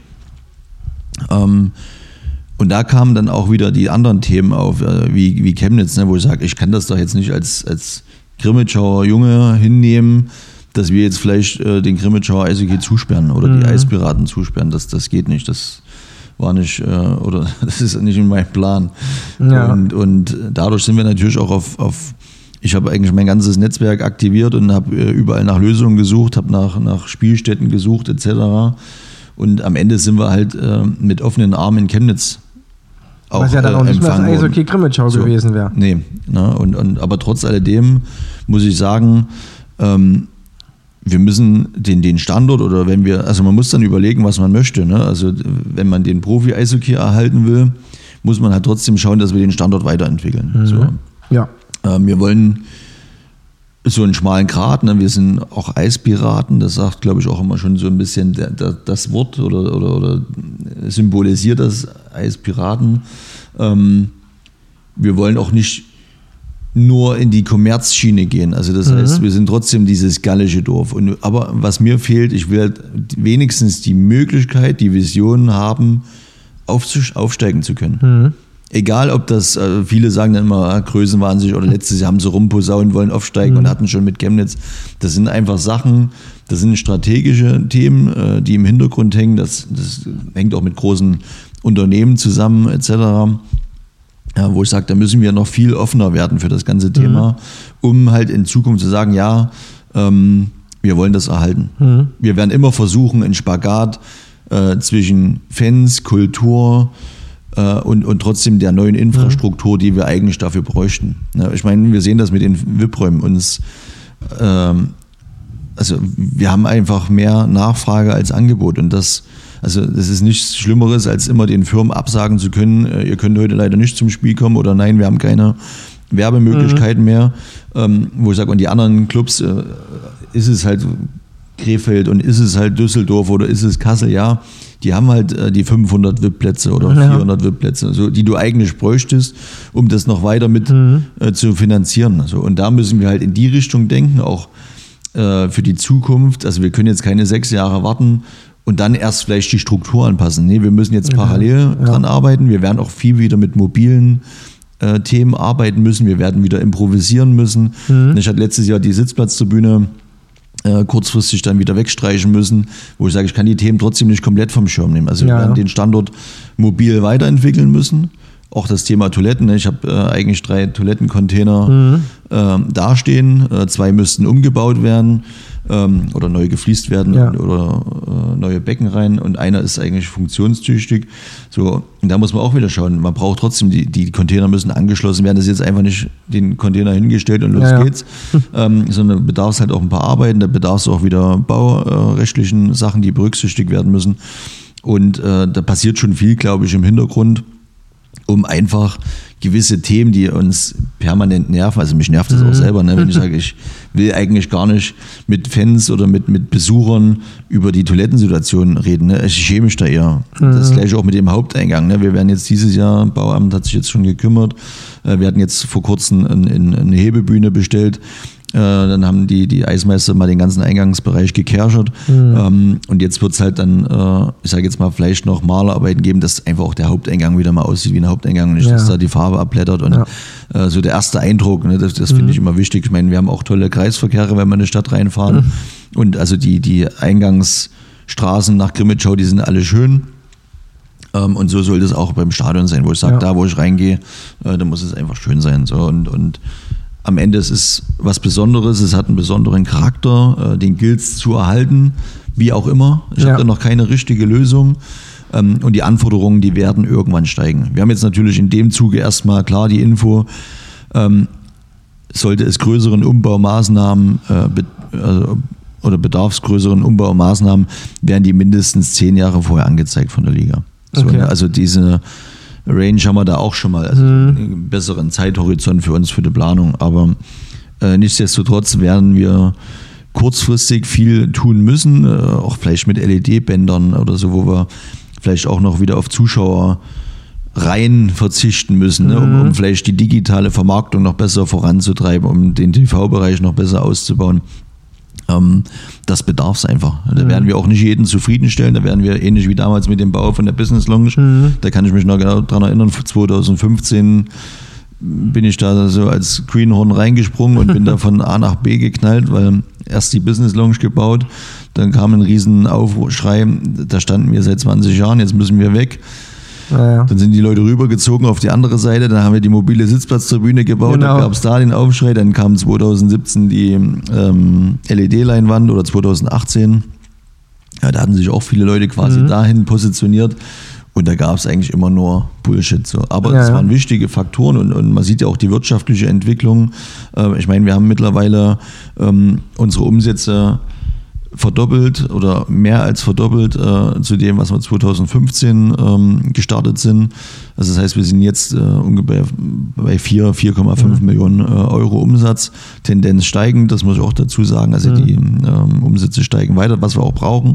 Und da kamen dann auch wieder die anderen Themen auf, wie Chemnitz, ne, wo ich sage, ich kann das doch jetzt nicht als Grimmitschauer Junge hinnehmen, dass wir jetzt vielleicht den Grimmitschauer Eishockey zusperren oder die Eispiraten zusperren. Das geht nicht. Das war nicht, oder das ist nicht in meinem Plan. Ja. Und dadurch sind wir natürlich auch ich habe eigentlich mein ganzes Netzwerk aktiviert und habe überall nach Lösungen gesucht, habe nach Spielstätten gesucht etc. Und am Ende sind wir halt mit offenen Armen in Chemnitz auch was ja dann auch nicht mehr das Eishockey Grimmitschau gewesen wäre. Nee, ne? Aber trotz alledem muss ich sagen, wir müssen den Standort oder man muss dann überlegen, was man möchte. Ne? Also wenn man den Profi-Eishockey erhalten will, muss man halt trotzdem schauen, dass wir den Standort weiterentwickeln. So. Ja. Wir wollen so einen schmalen Grat, ne? Wir sind auch Eispiraten, das sagt, glaube ich, auch immer schon so ein bisschen das Wort oder symbolisiert das Eispiraten. Wir wollen auch nicht nur in die Kommerzschiene gehen. Also das heißt, wir sind trotzdem dieses gallische Dorf. Aber was mir fehlt, ich will halt wenigstens die Möglichkeit, die Vision haben, aufsteigen zu können. Egal, ob das, viele sagen dann immer, Größenwahnsinnig oder letztes Jahr haben sie rumposaunen wollen, aufsteigen und hatten schon mit Chemnitz. Das sind einfach Sachen, das sind strategische Themen, die im Hintergrund hängen. Das hängt auch mit großen Unternehmen zusammen etc., ja, wo ich sage, da müssen wir noch viel offener werden für das ganze Thema, um halt in Zukunft zu sagen, ja, wir wollen das erhalten. Wir werden immer versuchen, einen Spagat zwischen Fans, Kultur und trotzdem der neuen Infrastruktur, die wir eigentlich dafür bräuchten. Ja, ich meine, wir sehen das mit den VIP-Räumen. Also wir haben einfach mehr Nachfrage als Angebot und das ist nichts Schlimmeres, als immer den Firmen absagen zu können, ihr könnt heute leider nicht zum Spiel kommen oder nein, wir haben keine Werbemöglichkeiten mehr. Wo ich sage, und die anderen Clubs, ist es halt Krefeld und ist es halt Düsseldorf oder ist es Kassel, ja, die haben halt die 500 VIP-Plätze oder 400 VIP-Plätze, so, die du eigentlich bräuchtest, um das noch weiter mit zu finanzieren. Also, und da müssen wir halt in die Richtung denken, auch für die Zukunft. Also wir können jetzt keine 6 Jahre warten und dann erst vielleicht die Struktur anpassen. Nee, wir müssen jetzt parallel dran arbeiten. Wir werden auch viel wieder mit mobilen Themen arbeiten müssen. Wir werden wieder improvisieren müssen. Ich hatte letztes Jahr die Sitzplatztribüne kurzfristig dann wieder wegstreichen müssen, wo ich sage, ich kann die Themen trotzdem nicht komplett vom Schirm nehmen. Also wir werden den Standort mobil weiterentwickeln müssen. Auch das Thema Toiletten. Ich habe eigentlich 3 Toilettencontainer dastehen. 2 müssten umgebaut werden oder neu gefliest werden oder neue Becken rein und einer ist eigentlich funktionstüchtig. So, und da muss man auch wieder schauen. Man braucht trotzdem, die Container müssen angeschlossen werden. Das ist jetzt einfach nicht den Container hingestellt und los geht's, sondern bedarf es halt auch ein paar Arbeiten, da bedarf es auch wieder baurechtlichen Sachen, die berücksichtigt werden müssen. Und da passiert schon viel, glaube ich, im Hintergrund, um einfach gewisse Themen, die uns permanent nerven, also mich nervt das auch selber, ne, wenn ich sage, ich will eigentlich gar nicht mit Fans oder mit Besuchern über die Toilettensituation reden. Ne? Ich schäme mich da eher. Das gleiche auch mit dem Haupteingang. Ne? Wir werden jetzt dieses Jahr, Bauamt hat sich jetzt schon gekümmert, wir hatten jetzt vor kurzem eine Hebebühne bestellt. Dann haben die Eismeister mal den ganzen Eingangsbereich gekerschert. Und jetzt wird es halt dann, ich sage jetzt mal, vielleicht noch Malerarbeiten geben, dass einfach auch der Haupteingang wieder mal aussieht wie ein Haupteingang und nicht, dass da die Farbe abblättert. Und so der erste Eindruck, ne, das finde ich immer wichtig. Ich meine, wir haben auch tolle Kreisverkehre, wenn wir in eine Stadt reinfahren. Und also die Eingangsstraßen nach Grimmitschau, die sind alle schön. Und so soll das auch beim Stadion sein, wo ich sage, da wo ich reingehe, da muss es einfach schön sein. So, und am Ende ist es was Besonderes, es hat einen besonderen Charakter, den gilt es zu erhalten, wie auch immer. Ich habe da noch keine richtige Lösung. Und die Anforderungen, die werden irgendwann steigen. Wir haben jetzt natürlich in dem Zuge erstmal klar die Info, sollte es größeren Umbaumaßnahmen oder bedarfsgrößeren Umbaumaßnahmen, werden die mindestens 10 Jahre vorher angezeigt von der Liga. So, okay. Also diese Range haben wir da auch schon mal, also einen besseren Zeithorizont für uns, für die Planung. Aber nichtsdestotrotz werden wir kurzfristig viel tun müssen, auch vielleicht mit LED-Bändern oder so, wo wir vielleicht auch noch wieder auf Zuschauer rein verzichten müssen, ne, um vielleicht die digitale Vermarktung noch besser voranzutreiben, um den TV-Bereich noch besser auszubauen. Das bedarf es einfach. Da werden wir auch nicht jeden zufriedenstellen. Da werden wir ähnlich wie damals mit dem Bau von der Business Lounge. Da kann ich mich noch genau daran erinnern, 2015 bin ich da so als Greenhorn reingesprungen und bin da von A nach B geknallt, weil erst die Business Lounge gebaut, dann kam ein riesen Aufschrei, da standen wir seit 20 Jahren, jetzt müssen wir weg. Ja. Dann sind die Leute rübergezogen auf die andere Seite, dann haben wir die mobile Sitzplatztribüne gebaut, Dann gab es da den Aufschrei, dann kam 2017 die LED-Leinwand oder 2018. Ja, da hatten sich auch viele Leute quasi dahin positioniert und da gab es eigentlich immer nur Bullshit. So. Aber das waren wichtige Faktoren und man sieht ja auch die wirtschaftliche Entwicklung. Ich meine, wir haben mittlerweile unsere Umsätze verdoppelt oder mehr als verdoppelt zu dem, was wir 2015 gestartet sind. Also das heißt, wir sind jetzt ungefähr bei 4,5 Millionen Euro Umsatz. Tendenz steigend, das muss ich auch dazu sagen. Also die Umsätze steigen weiter, was wir auch brauchen.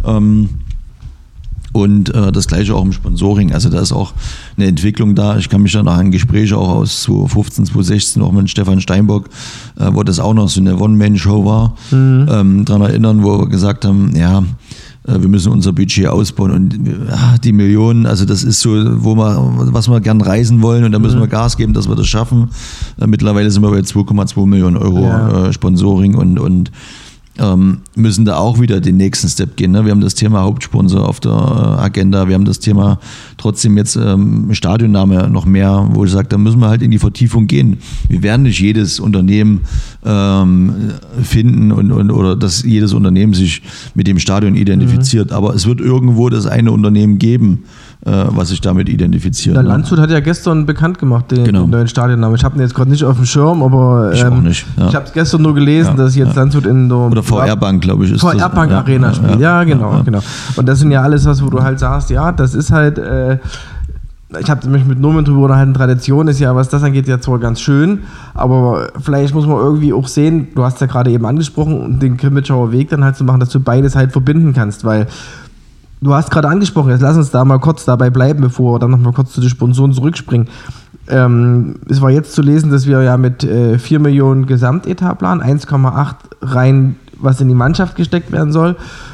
Und das gleiche auch im Sponsoring. Also da ist auch eine Entwicklung da. Ich kann mich dann an Gespräche auch aus 2015, 2016 auch mit Stefan Steinbock, wo das auch noch so eine One-Man-Show war, daran erinnern, wo wir gesagt haben, ja, wir müssen unser Budget ausbauen und die Millionen, also das ist so, was wir gern reisen wollen und da müssen wir Gas geben, dass wir das schaffen. Mittlerweile sind wir bei 2,2 Millionen Euro Sponsoring und müssen da auch wieder den nächsten Step gehen. Ne? Wir haben das Thema Hauptsponsor auf der Agenda, wir haben das Thema trotzdem jetzt Stadionname noch mehr, wo ich sage, da müssen wir halt in die Vertiefung gehen. Wir werden nicht jedes Unternehmen finden oder dass jedes Unternehmen sich mit dem Stadion identifiziert, aber es wird irgendwo das eine Unternehmen geben, was sich damit identifiziert. Der Landshut hat ja gestern bekannt gemacht, den neuen Stadionnamen. Ich habe den jetzt gerade nicht auf dem Schirm, aber ich auch nicht. Ja. Ich habe es gestern nur gelesen, dass jetzt Landshut in der oder VR-Bank, glaube ich, ist VR Bank Arena spielt. Ja, genau. Und das sind ja alles was, wo du halt sagst, ja, das ist halt, ich habe mich mit Norman drüber unterhalten, Tradition ist ja, was das angeht, ja zwar ganz schön, aber vielleicht muss man irgendwie auch sehen, du hast ja gerade eben angesprochen, den Grimmitschauer Weg dann halt zu machen, dass du beides halt verbinden kannst, weil du hast gerade angesprochen, jetzt lass uns da mal kurz dabei bleiben, bevor wir dann noch mal kurz zu den Sponsoren zurückspringen. Es war jetzt zu lesen, dass wir ja mit 4 Millionen Gesamtetat planen, 1,8 rein, was in die Mannschaft gesteckt werden soll.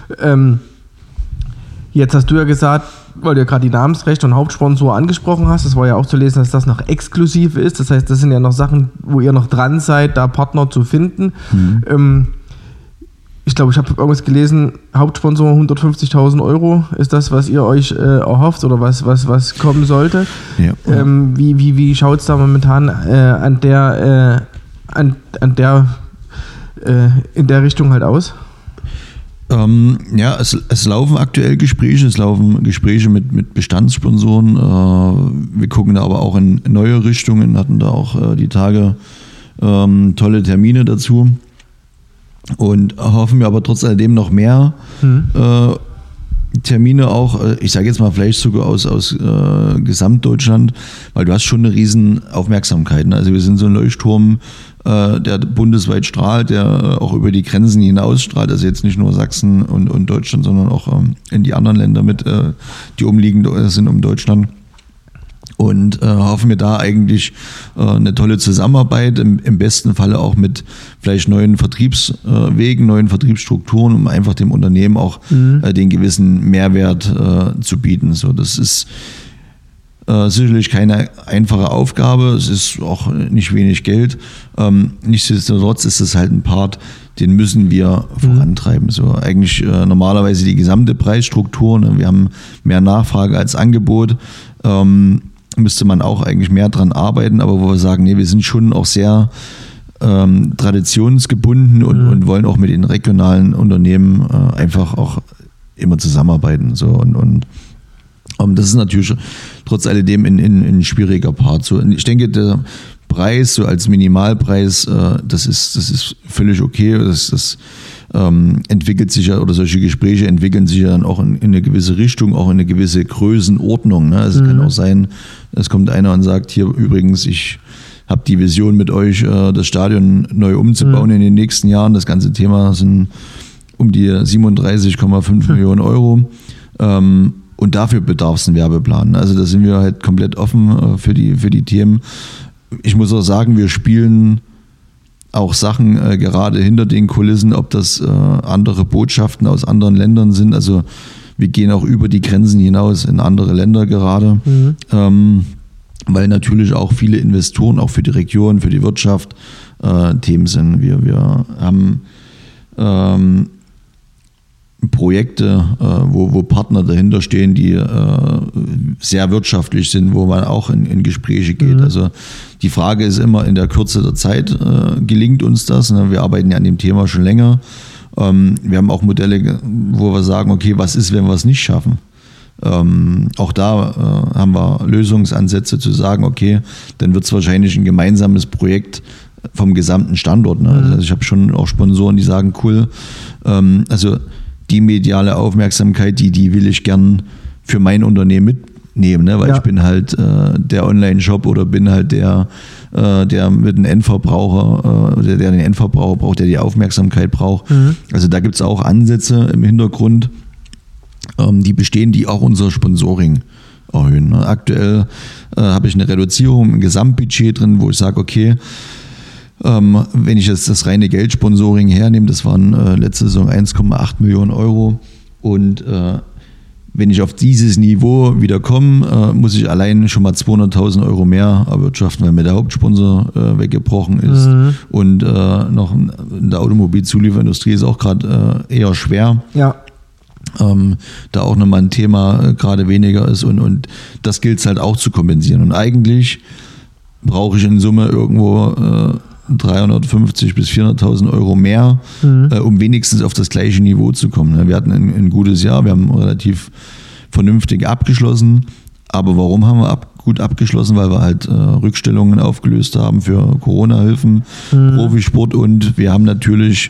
Jetzt hast du ja gesagt, weil du ja gerade die Namensrechte und Hauptsponsor angesprochen hast, das war ja auch zu lesen, dass das noch exklusiv ist. Das heißt, das sind ja noch Sachen, wo ihr noch dran seid, da Partner zu finden. Ich glaube, ich habe irgendwas gelesen, Hauptsponsor 150.000 Euro ist das, was ihr euch erhofft oder was kommen sollte. Ja. Wie schaut es da momentan in der Richtung halt aus? Ja, es laufen aktuell Gespräche, mit Bestandssponsoren. Wir gucken da aber auch in neue Richtungen, hatten da auch die Tage tolle Termine dazu und hoffen wir aber trotz alledem noch mehr Termine auch, ich sage jetzt mal vielleicht sogar aus Gesamtdeutschland, weil du hast schon eine riesen Aufmerksamkeit. Ne? Also wir sind so ein Leuchtturm, der bundesweit strahlt, der auch über die Grenzen hinaus strahlt, also jetzt nicht nur Sachsen und Deutschland, sondern auch in die anderen Länder mit, die umliegend sind um Deutschland. Und hoffen wir da eigentlich eine tolle Zusammenarbeit, im besten Falle auch mit vielleicht neuen Vertriebswegen, neuen Vertriebsstrukturen, um einfach dem Unternehmen auch den gewissen Mehrwert zu bieten. So, das ist sicherlich keine einfache Aufgabe, es ist auch nicht wenig Geld. Nichtsdestotrotz ist es halt ein Part, den müssen wir vorantreiben. So, eigentlich normalerweise die gesamte Preisstruktur, ne? Wir haben mehr Nachfrage als Angebot. Müsste man auch eigentlich mehr dran arbeiten, aber wo wir sagen, nee, wir sind schon auch sehr traditionsgebunden und wollen auch mit den regionalen Unternehmen einfach auch immer zusammenarbeiten. So, und das ist natürlich trotz alledem ein schwieriger Part. So, ich denke, der Preis, so als Minimalpreis, das ist völlig okay. Das entwickelt sich ja, oder solche Gespräche entwickeln sich ja dann auch in eine gewisse Richtung, auch in eine gewisse Größenordnung. Ne? Also es kann auch sein, es kommt einer und sagt, hier übrigens, ich habe die Vision mit euch, das Stadion neu umzubauen in den nächsten Jahren. Das ganze Thema sind um die 37,5 Millionen Euro. Und dafür bedarf es einen Werbeplan. Also da sind wir halt komplett offen für die Themen. Ich muss auch sagen, wir spielen auch Sachen gerade hinter den Kulissen, ob das andere Botschaften aus anderen Ländern sind. Also wir gehen auch über die Grenzen hinaus in andere Länder gerade, weil natürlich auch viele Investoren, auch für die Region, für die Wirtschaft Themen sind. Wir haben Projekte, wo Partner dahinter stehen, die sehr wirtschaftlich sind, wo man auch in Gespräche geht. Also die Frage ist immer, in der Kürze der Zeit gelingt uns das. Ne? Wir arbeiten ja an dem Thema schon länger. Wir haben auch Modelle, wo wir sagen, okay, was ist, wenn wir es nicht schaffen? Auch da haben wir Lösungsansätze zu sagen, okay, dann wird es wahrscheinlich ein gemeinsames Projekt vom gesamten Standort. Ne? Also ich habe schon auch Sponsoren, die sagen, cool, also die mediale Aufmerksamkeit, die will ich gern für mein Unternehmen mitnehmen, ne? Weil ich bin halt der Online-Shop oder bin halt der mit dem Endverbraucher, der den Endverbraucher braucht, der die Aufmerksamkeit braucht. Also da gibt es auch Ansätze im Hintergrund, die bestehen, die auch unser Sponsoring erhöhen. Ne? Aktuell habe ich eine Reduzierung im Gesamtbudget drin, wo ich sage, okay, wenn ich jetzt das reine Geldsponsoring hernehme, das waren letzte Saison 1,8 Millionen Euro und wenn ich auf dieses Niveau wieder komme, muss ich allein schon mal 200.000 Euro mehr erwirtschaften, weil mir der Hauptsponsor weggebrochen ist und noch in der Automobilzulieferindustrie ist auch gerade eher schwer. Ja. Da auch nochmal ein Thema gerade weniger ist und das gilt es halt auch zu kompensieren und eigentlich brauche ich in Summe irgendwo 350.000 bis 400.000 Euro mehr, um wenigstens auf das gleiche Niveau zu kommen. Wir hatten ein gutes Jahr, wir haben relativ vernünftig abgeschlossen, aber warum haben wir gut abgeschlossen? Weil wir halt Rückstellungen aufgelöst haben für Corona-Hilfen, Profisport und wir haben natürlich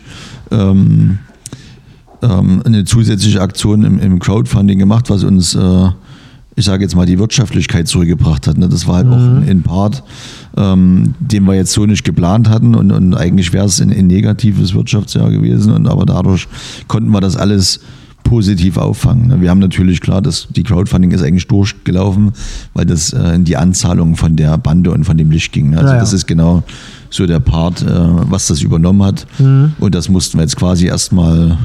eine zusätzliche Aktion im Crowdfunding gemacht, was uns ich sage jetzt mal, die Wirtschaftlichkeit zurückgebracht hat. Das war halt auch ein Part, den wir jetzt so nicht geplant hatten und eigentlich wäre es ein negatives Wirtschaftsjahr gewesen, aber dadurch konnten wir das alles positiv auffangen. Wir haben natürlich klar, die Crowdfunding ist eigentlich durchgelaufen, weil das in die Anzahlung von der Bande und von dem Licht ging. Also das ist genau so der Part, was das übernommen hat und das mussten wir jetzt quasi erstmal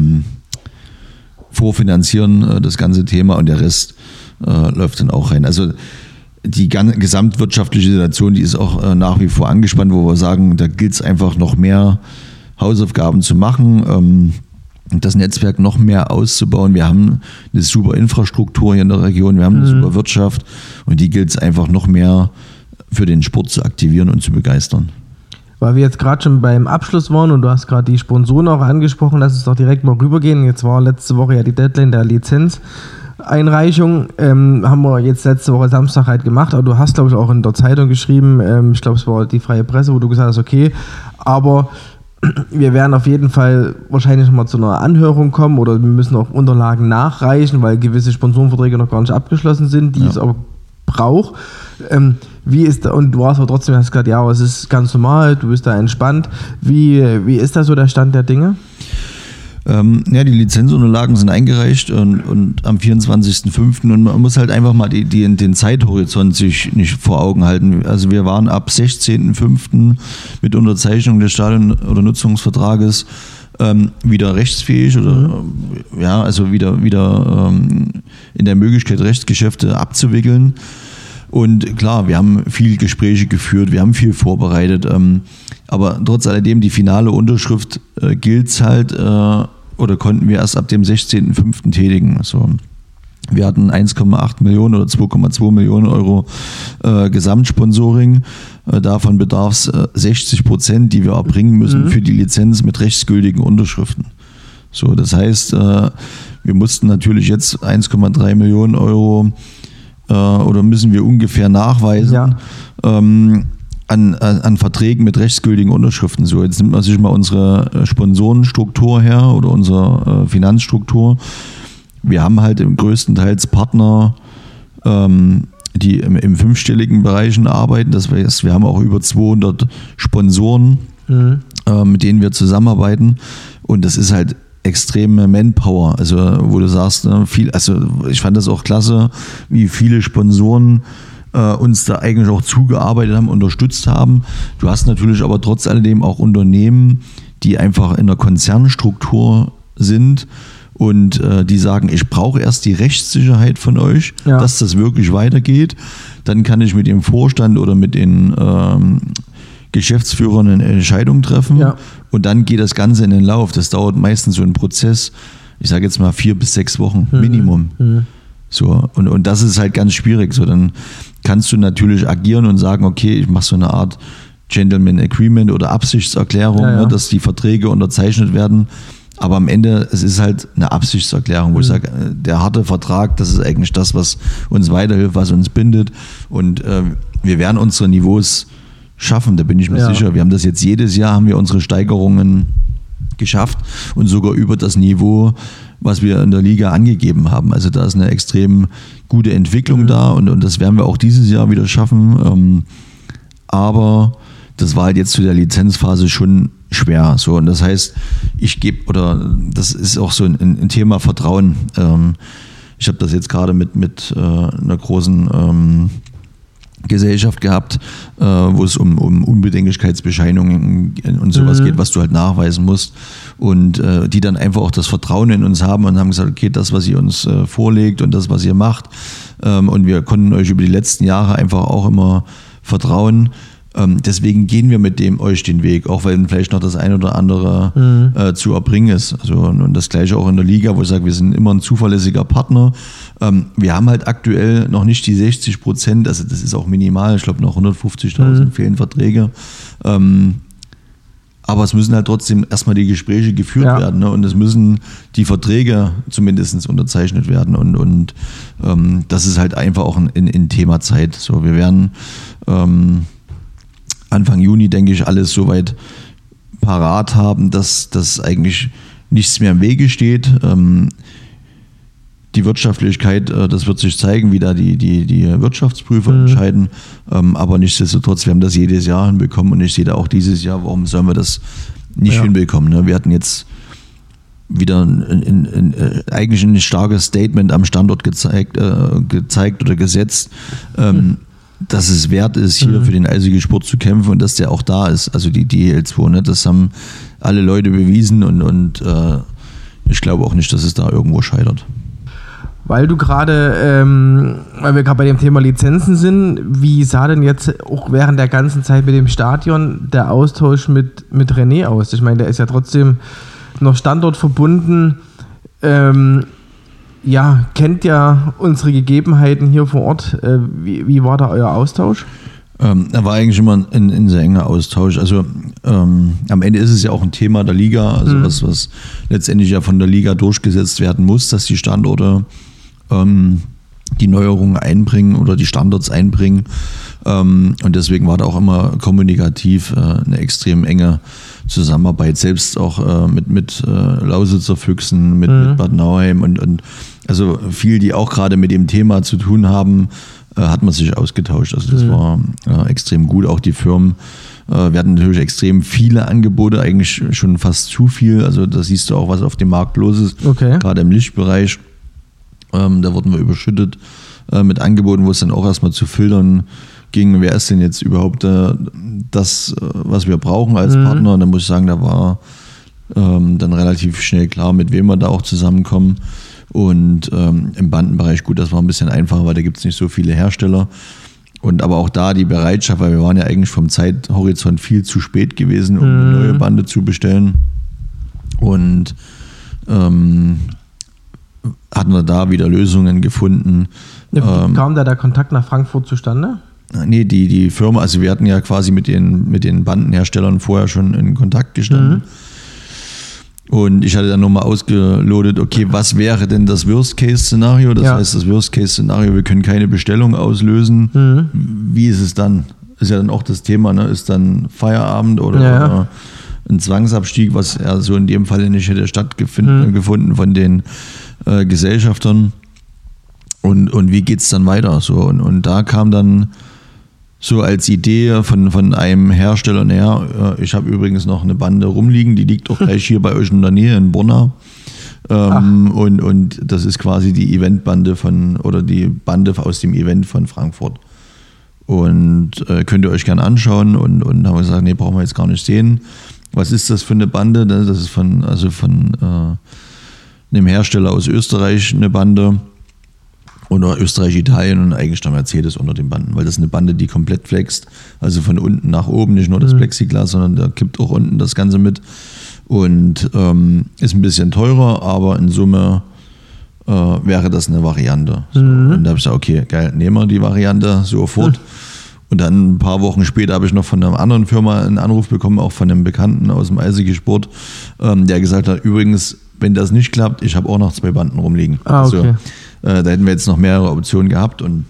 vorfinanzieren, das ganze Thema und der Rest läuft dann auch rein. Also die gesamtwirtschaftliche Situation, die ist auch nach wie vor angespannt, wo wir sagen, da gilt es einfach noch mehr Hausaufgaben zu machen, das Netzwerk noch mehr auszubauen. Wir haben eine super Infrastruktur hier in der Region, wir haben eine super Wirtschaft und die gilt es einfach noch mehr für den Sport zu aktivieren und zu begeistern. Weil wir jetzt gerade schon beim Abschluss waren und du hast gerade die Sponsoren auch angesprochen, lass uns doch direkt mal rübergehen. Jetzt war letzte Woche ja die Deadline der Lizenzeinreichung. Haben wir jetzt letzte Woche Samstag halt gemacht, aber du hast, glaube ich, auch in der Zeitung geschrieben, ich glaube, es war die Freie Presse, wo du gesagt hast, okay, aber wir werden auf jeden Fall wahrscheinlich noch mal zu einer Anhörung kommen oder wir müssen auch Unterlagen nachreichen, weil gewisse Sponsorenverträge noch gar nicht abgeschlossen sind, die es aber braucht. Wie ist da, und du hast aber trotzdem hast gesagt, ja, es ist ganz normal, du bist da entspannt. Wie ist da so der Stand der Dinge? Ja, die Lizenzunterlagen sind eingereicht und am 24.05. und man muss halt einfach mal den Zeithorizont sich nicht vor Augen halten. Also wir waren ab 16.05. mit Unterzeichnung des Stadion- oder Nutzungsvertrages wieder rechtsfähig oder also wieder in der Möglichkeit, Rechtsgeschäfte abzuwickeln. Und klar, wir haben viel Gespräche geführt, wir haben viel vorbereitet, aber trotz alledem, die finale Unterschrift gilt halt oder konnten wir erst ab dem 16.05. tätigen. Also wir hatten 1,8 Millionen oder 2,2 Millionen Euro Gesamtsponsoring. Davon bedarf es 60%, die wir erbringen müssen für die Lizenz mit rechtsgültigen Unterschriften. So, das heißt, wir mussten natürlich jetzt 1,3 Millionen Euro oder müssen wir ungefähr nachweisen an Verträgen mit rechtsgültigen Unterschriften. So, jetzt nimmt man sich mal unsere Sponsorenstruktur her oder unsere Finanzstruktur. Wir haben halt größtenteils Partner, die im fünfstelligen Bereichen arbeiten. Das heißt, wir haben auch über 200 Sponsoren, mit denen wir zusammenarbeiten. Und das ist halt extreme Manpower, also wo du sagst, ich fand das auch klasse, wie viele Sponsoren uns da eigentlich auch zugearbeitet haben, unterstützt haben. Du hast natürlich aber trotz alledem auch Unternehmen, die einfach in der Konzernstruktur sind und die sagen, ich brauche erst die Rechtssicherheit von euch, dass das wirklich weitergeht. Dann kann ich mit dem Vorstand oder mit den Geschäftsführern eine Entscheidung treffen und dann geht das Ganze in den Lauf. Das dauert meistens so ein Prozess, ich sage jetzt mal 4 bis 6 Wochen Minimum. So, und das ist halt ganz schwierig. So, dann kannst du natürlich agieren und sagen, okay, ich mache so eine Art Gentleman Agreement oder Absichtserklärung, ne, dass die Verträge unterzeichnet werden. Aber am Ende, es ist halt eine Absichtserklärung, wo ich sage, der harte Vertrag, das ist eigentlich das, was uns weiterhilft, was uns bindet. Und wir werden unsere Niveaus schaffen, da bin ich mir sicher. Wir haben das jetzt jedes Jahr, haben wir unsere Steigerungen geschafft und sogar über das Niveau, was wir in der Liga angegeben haben. Also da ist eine extrem gute Entwicklung da und das werden wir auch dieses Jahr wieder schaffen. Aber das war halt jetzt zu der Lizenzphase schon schwer. So, und das heißt, das ist auch so ein Thema Vertrauen. Ich habe das jetzt gerade mit einer großen Gesellschaft gehabt, wo es um Unbedenklichkeitsbescheinigungen und sowas geht, was du halt nachweisen musst und die dann einfach auch das Vertrauen in uns haben und haben gesagt, okay, das, was ihr uns vorlegt und das, was ihr macht und wir konnten euch über die letzten Jahre einfach auch immer vertrauen. Deswegen gehen wir mit euch den Weg, auch wenn vielleicht noch das ein oder andere zu erbringen ist. Also, und das Gleiche auch in der Liga, wo ich sage, wir sind immer ein zuverlässiger Partner. Wir haben halt aktuell noch nicht die 60%, also das ist auch minimal, ich glaube noch 150.000 fehlen Verträge. Aber es müssen halt trotzdem erstmal die Gespräche geführt werden, ne? Und es müssen die Verträge zumindest unterzeichnet werden. Und das ist halt einfach auch ein Thema Zeit. So, wir werden Anfang Juni, denke ich, alles soweit parat haben, dass das eigentlich nichts mehr im Wege steht. Die Wirtschaftlichkeit, das wird sich zeigen, wie da die Wirtschaftsprüfer entscheiden. Aber nichtsdestotrotz, wir haben das jedes Jahr hinbekommen und ich sehe da auch dieses Jahr, warum sollen wir das nicht hinbekommen. Ne? Wir hatten jetzt wieder eigentlich ein starkes Statement am Standort gezeigt oder gesetzt, dass es wert ist, hier für den Eishockeysport zu kämpfen und dass der auch da ist, also die DEL2, ne? Das haben alle Leute bewiesen und ich glaube auch nicht, dass es da irgendwo scheitert. Weil wir gerade bei dem Thema Lizenzen sind, wie sah denn jetzt auch während der ganzen Zeit mit dem Stadion der Austausch mit René aus? Ich meine, der ist ja trotzdem noch standortverbunden, kennt ja unsere Gegebenheiten hier vor Ort. Wie war da euer Austausch? Da war eigentlich immer ein sehr enger Austausch. Also am Ende ist es ja auch ein Thema der Liga, also was letztendlich ja von der Liga durchgesetzt werden muss, dass die Standorte die Neuerungen einbringen oder die Standards einbringen. Und deswegen war da auch immer kommunikativ eine extrem enge Zusammenarbeit, selbst auch mit Lausitzer Füchsen, mit Bad Nauheim und also viel, die auch gerade mit dem Thema zu tun haben, hat man sich ausgetauscht. Also das war extrem gut. Auch die Firmen, wir hatten natürlich extrem viele Angebote, eigentlich schon fast zu viel. Also da siehst du auch, was auf dem Markt los ist, gerade im Lichtbereich. Da wurden wir überschüttet mit Angeboten, wo es dann auch erstmal zu filtern ging, wer ist denn jetzt überhaupt das, was wir brauchen als Partner. Und da muss ich sagen, da war dann relativ schnell klar, mit wem wir da auch zusammenkommen. Und im Bandenbereich, gut, das war ein bisschen einfacher, weil da gibt es nicht so viele Hersteller. Und aber auch da die Bereitschaft, weil wir waren ja eigentlich vom Zeithorizont viel zu spät gewesen, um eine neue Bande zu bestellen. Und hatten wir da wieder Lösungen gefunden. Ja, wie kam da der Kontakt nach Frankfurt zustande? Nee, die Firma, also wir hatten ja quasi mit den Bandenherstellern vorher schon in Kontakt gestanden. Und ich hatte dann nochmal ausgelotet, okay, was wäre denn das Worst-Case-Szenario? Das heißt, das Worst-Case-Szenario, wir können keine Bestellung auslösen. Wie ist es dann? Ist ja dann auch das Thema, ne? Ist dann Feierabend oder ein Zwangsabstieg, was ja so in dem Fall nicht hätte stattgefunden von den Gesellschaftern. Und wie geht es dann weiter? So, und da kam dann so als Idee von einem Hersteller näher, ich habe übrigens noch eine Bande rumliegen, die liegt auch gleich hier bei euch in der Nähe in Brunna. Und das ist quasi die Eventbande oder die Bande aus dem Event von Frankfurt. Und könnt ihr euch gerne anschauen und haben wir gesagt, nee, brauchen wir jetzt gar nicht sehen. Was ist das für eine Bande? Das ist von einem Hersteller aus Österreich eine Bande. Oder Österreich, Italien und eigentlich der Mercedes unter den Banden, weil das ist eine Bande, die komplett flext, also von unten nach oben, nicht nur das Plexiglas, sondern da kippt auch unten das Ganze mit und ist ein bisschen teurer, aber in Summe wäre das eine Variante. So, und da habe ich gesagt, okay, geil, nehmen wir die Variante sofort. Und dann ein paar Wochen später habe ich noch von einer anderen Firma einen Anruf bekommen, auch von einem Bekannten aus dem Eishockey-Sport, der gesagt hat, übrigens, wenn das nicht klappt, ich habe auch noch 2 Banden rumliegen. Okay. Also, da hätten wir jetzt noch mehrere Optionen gehabt und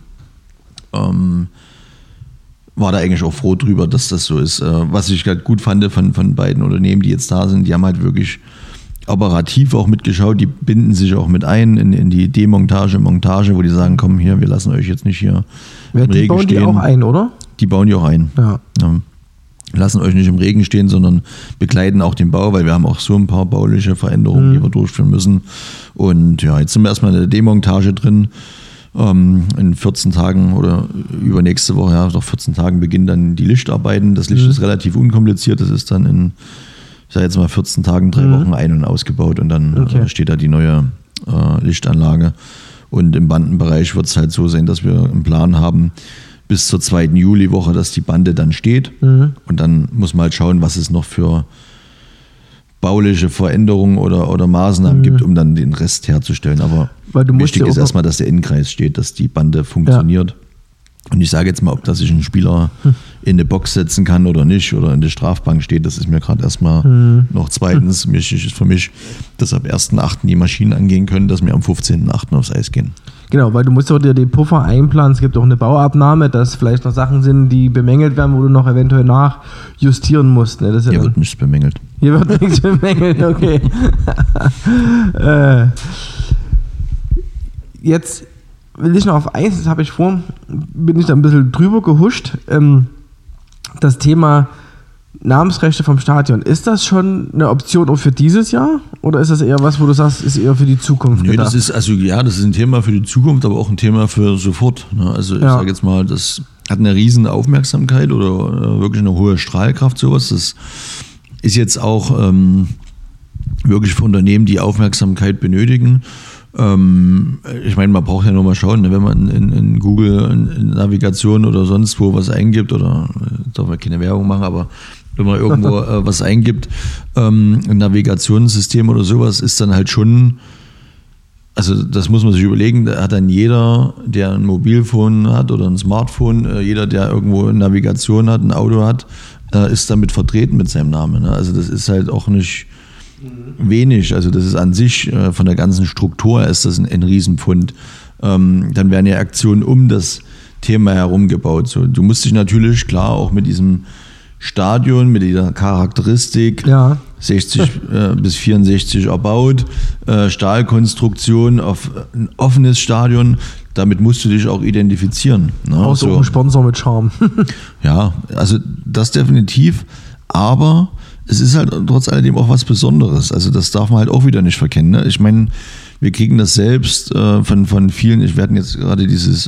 war da eigentlich auch froh drüber, dass das so ist. Was ich halt gut fand von beiden Unternehmen, die jetzt da sind, die haben halt wirklich operativ auch mitgeschaut, die binden sich auch mit ein in die Demontage, Montage, wo die sagen, komm hier, wir lassen euch jetzt nicht hier im Regen stehen. Die bauen die auch ein, oder? Die bauen die auch ein. Ja. Lassen euch nicht im Regen stehen, sondern begleiten auch den Bau, weil wir haben auch so ein paar bauliche Veränderungen, die wir durchführen müssen. Und ja, jetzt sind wir erstmal in der Demontage drin. In 14 Tagen oder übernächste Woche, ja, doch 14 Tagen beginnen dann die Lichtarbeiten. Das Licht ist relativ unkompliziert. Das ist dann in, ich sage jetzt mal 14 Tagen, 3 Wochen ein- und ausgebaut und dann steht da die neue Lichtanlage. Und im Bandenbereich wird es halt so sein, dass wir einen Plan haben, bis zur 2. Juliwoche, dass die Bande dann steht. Und dann muss man halt schauen, was es noch für bauliche Veränderungen oder Maßnahmen gibt, um dann den Rest herzustellen. Aber wichtig ist erstmal, dass der Innenkreis steht, dass die Bande funktioniert. Ja. Und ich sage jetzt mal, ob da sich ein Spieler in eine Box setzen kann oder nicht oder in der Strafbank steht, das ist mir gerade erstmal noch zweitens. Wichtig ist für mich, dass ab 1.8. die Maschinen angehen können, dass wir am 15.8. aufs Eis gehen. Genau, weil du musst auch dir den Puffer einplanen. Es gibt auch eine Bauabnahme, dass vielleicht noch Sachen sind, die bemängelt werden, wo du noch eventuell nachjustieren musst. Ne? Das ist hier wird nichts bemängelt. Hier wird nichts bemängelt, okay. Jetzt will ich noch auf eins, das habe ich bin ich da ein bisschen drüber gehuscht. Das Thema Namensrechte vom Stadion. Ist das schon eine Option auch für dieses Jahr? Oder ist das eher was, wo du sagst, ist eher für die Zukunft gedacht? Das ist ein Thema für die Zukunft, aber auch ein Thema für sofort. Also ich sage jetzt mal, das hat eine riesen Aufmerksamkeit oder wirklich eine hohe Strahlkraft, sowas. Das ist jetzt auch wirklich für Unternehmen, die Aufmerksamkeit benötigen. Ich meine, man braucht ja nur mal schauen, ne, wenn man in Google in Navigation oder sonst wo was eingibt, oder darf man keine Werbung machen, aber wenn man irgendwo was eingibt, ein Navigationssystem oder sowas, ist dann halt schon Also das muss man sich überlegen, da hat dann jeder, der ein Mobilphone hat oder ein Smartphone, jeder, der irgendwo eine Navigation hat, ein Auto hat, ist damit vertreten mit seinem Namen. Ne? Also das ist halt auch nicht wenig. Also das ist an sich von der ganzen Struktur her ist das ein Riesenpfund. Dann werden ja Aktionen um das Thema herum gebaut. So, du musst dich natürlich klar auch mit diesem Stadion, mit dieser Charakteristik, 60 bis 64 erbaut, Stahlkonstruktion auf ein offenes Stadion, damit musst du dich auch identifizieren. Ne? Auch so ein Sponsor mit Charme. Ja, also das definitiv, aber es ist halt trotz alledem auch was Besonderes. Also das darf man halt auch wieder nicht verkennen. Ne? Ich meine, wir kriegen das selbst von vielen, wir hatten jetzt gerade dieses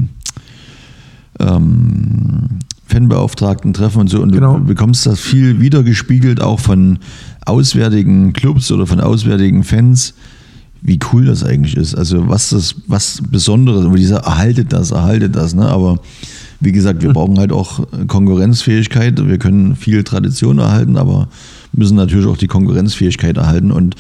Fanbeauftragten treffen und so und du bekommst das viel wiedergespiegelt auch von auswärtigen Clubs oder von auswärtigen Fans, wie cool das eigentlich ist. Also was Besonderes, wo die sagen, erhaltet das, ne? Aber wie gesagt, wir brauchen halt auch Konkurrenzfähigkeit. Wir können viel Tradition erhalten, aber müssen natürlich auch die Konkurrenzfähigkeit erhalten und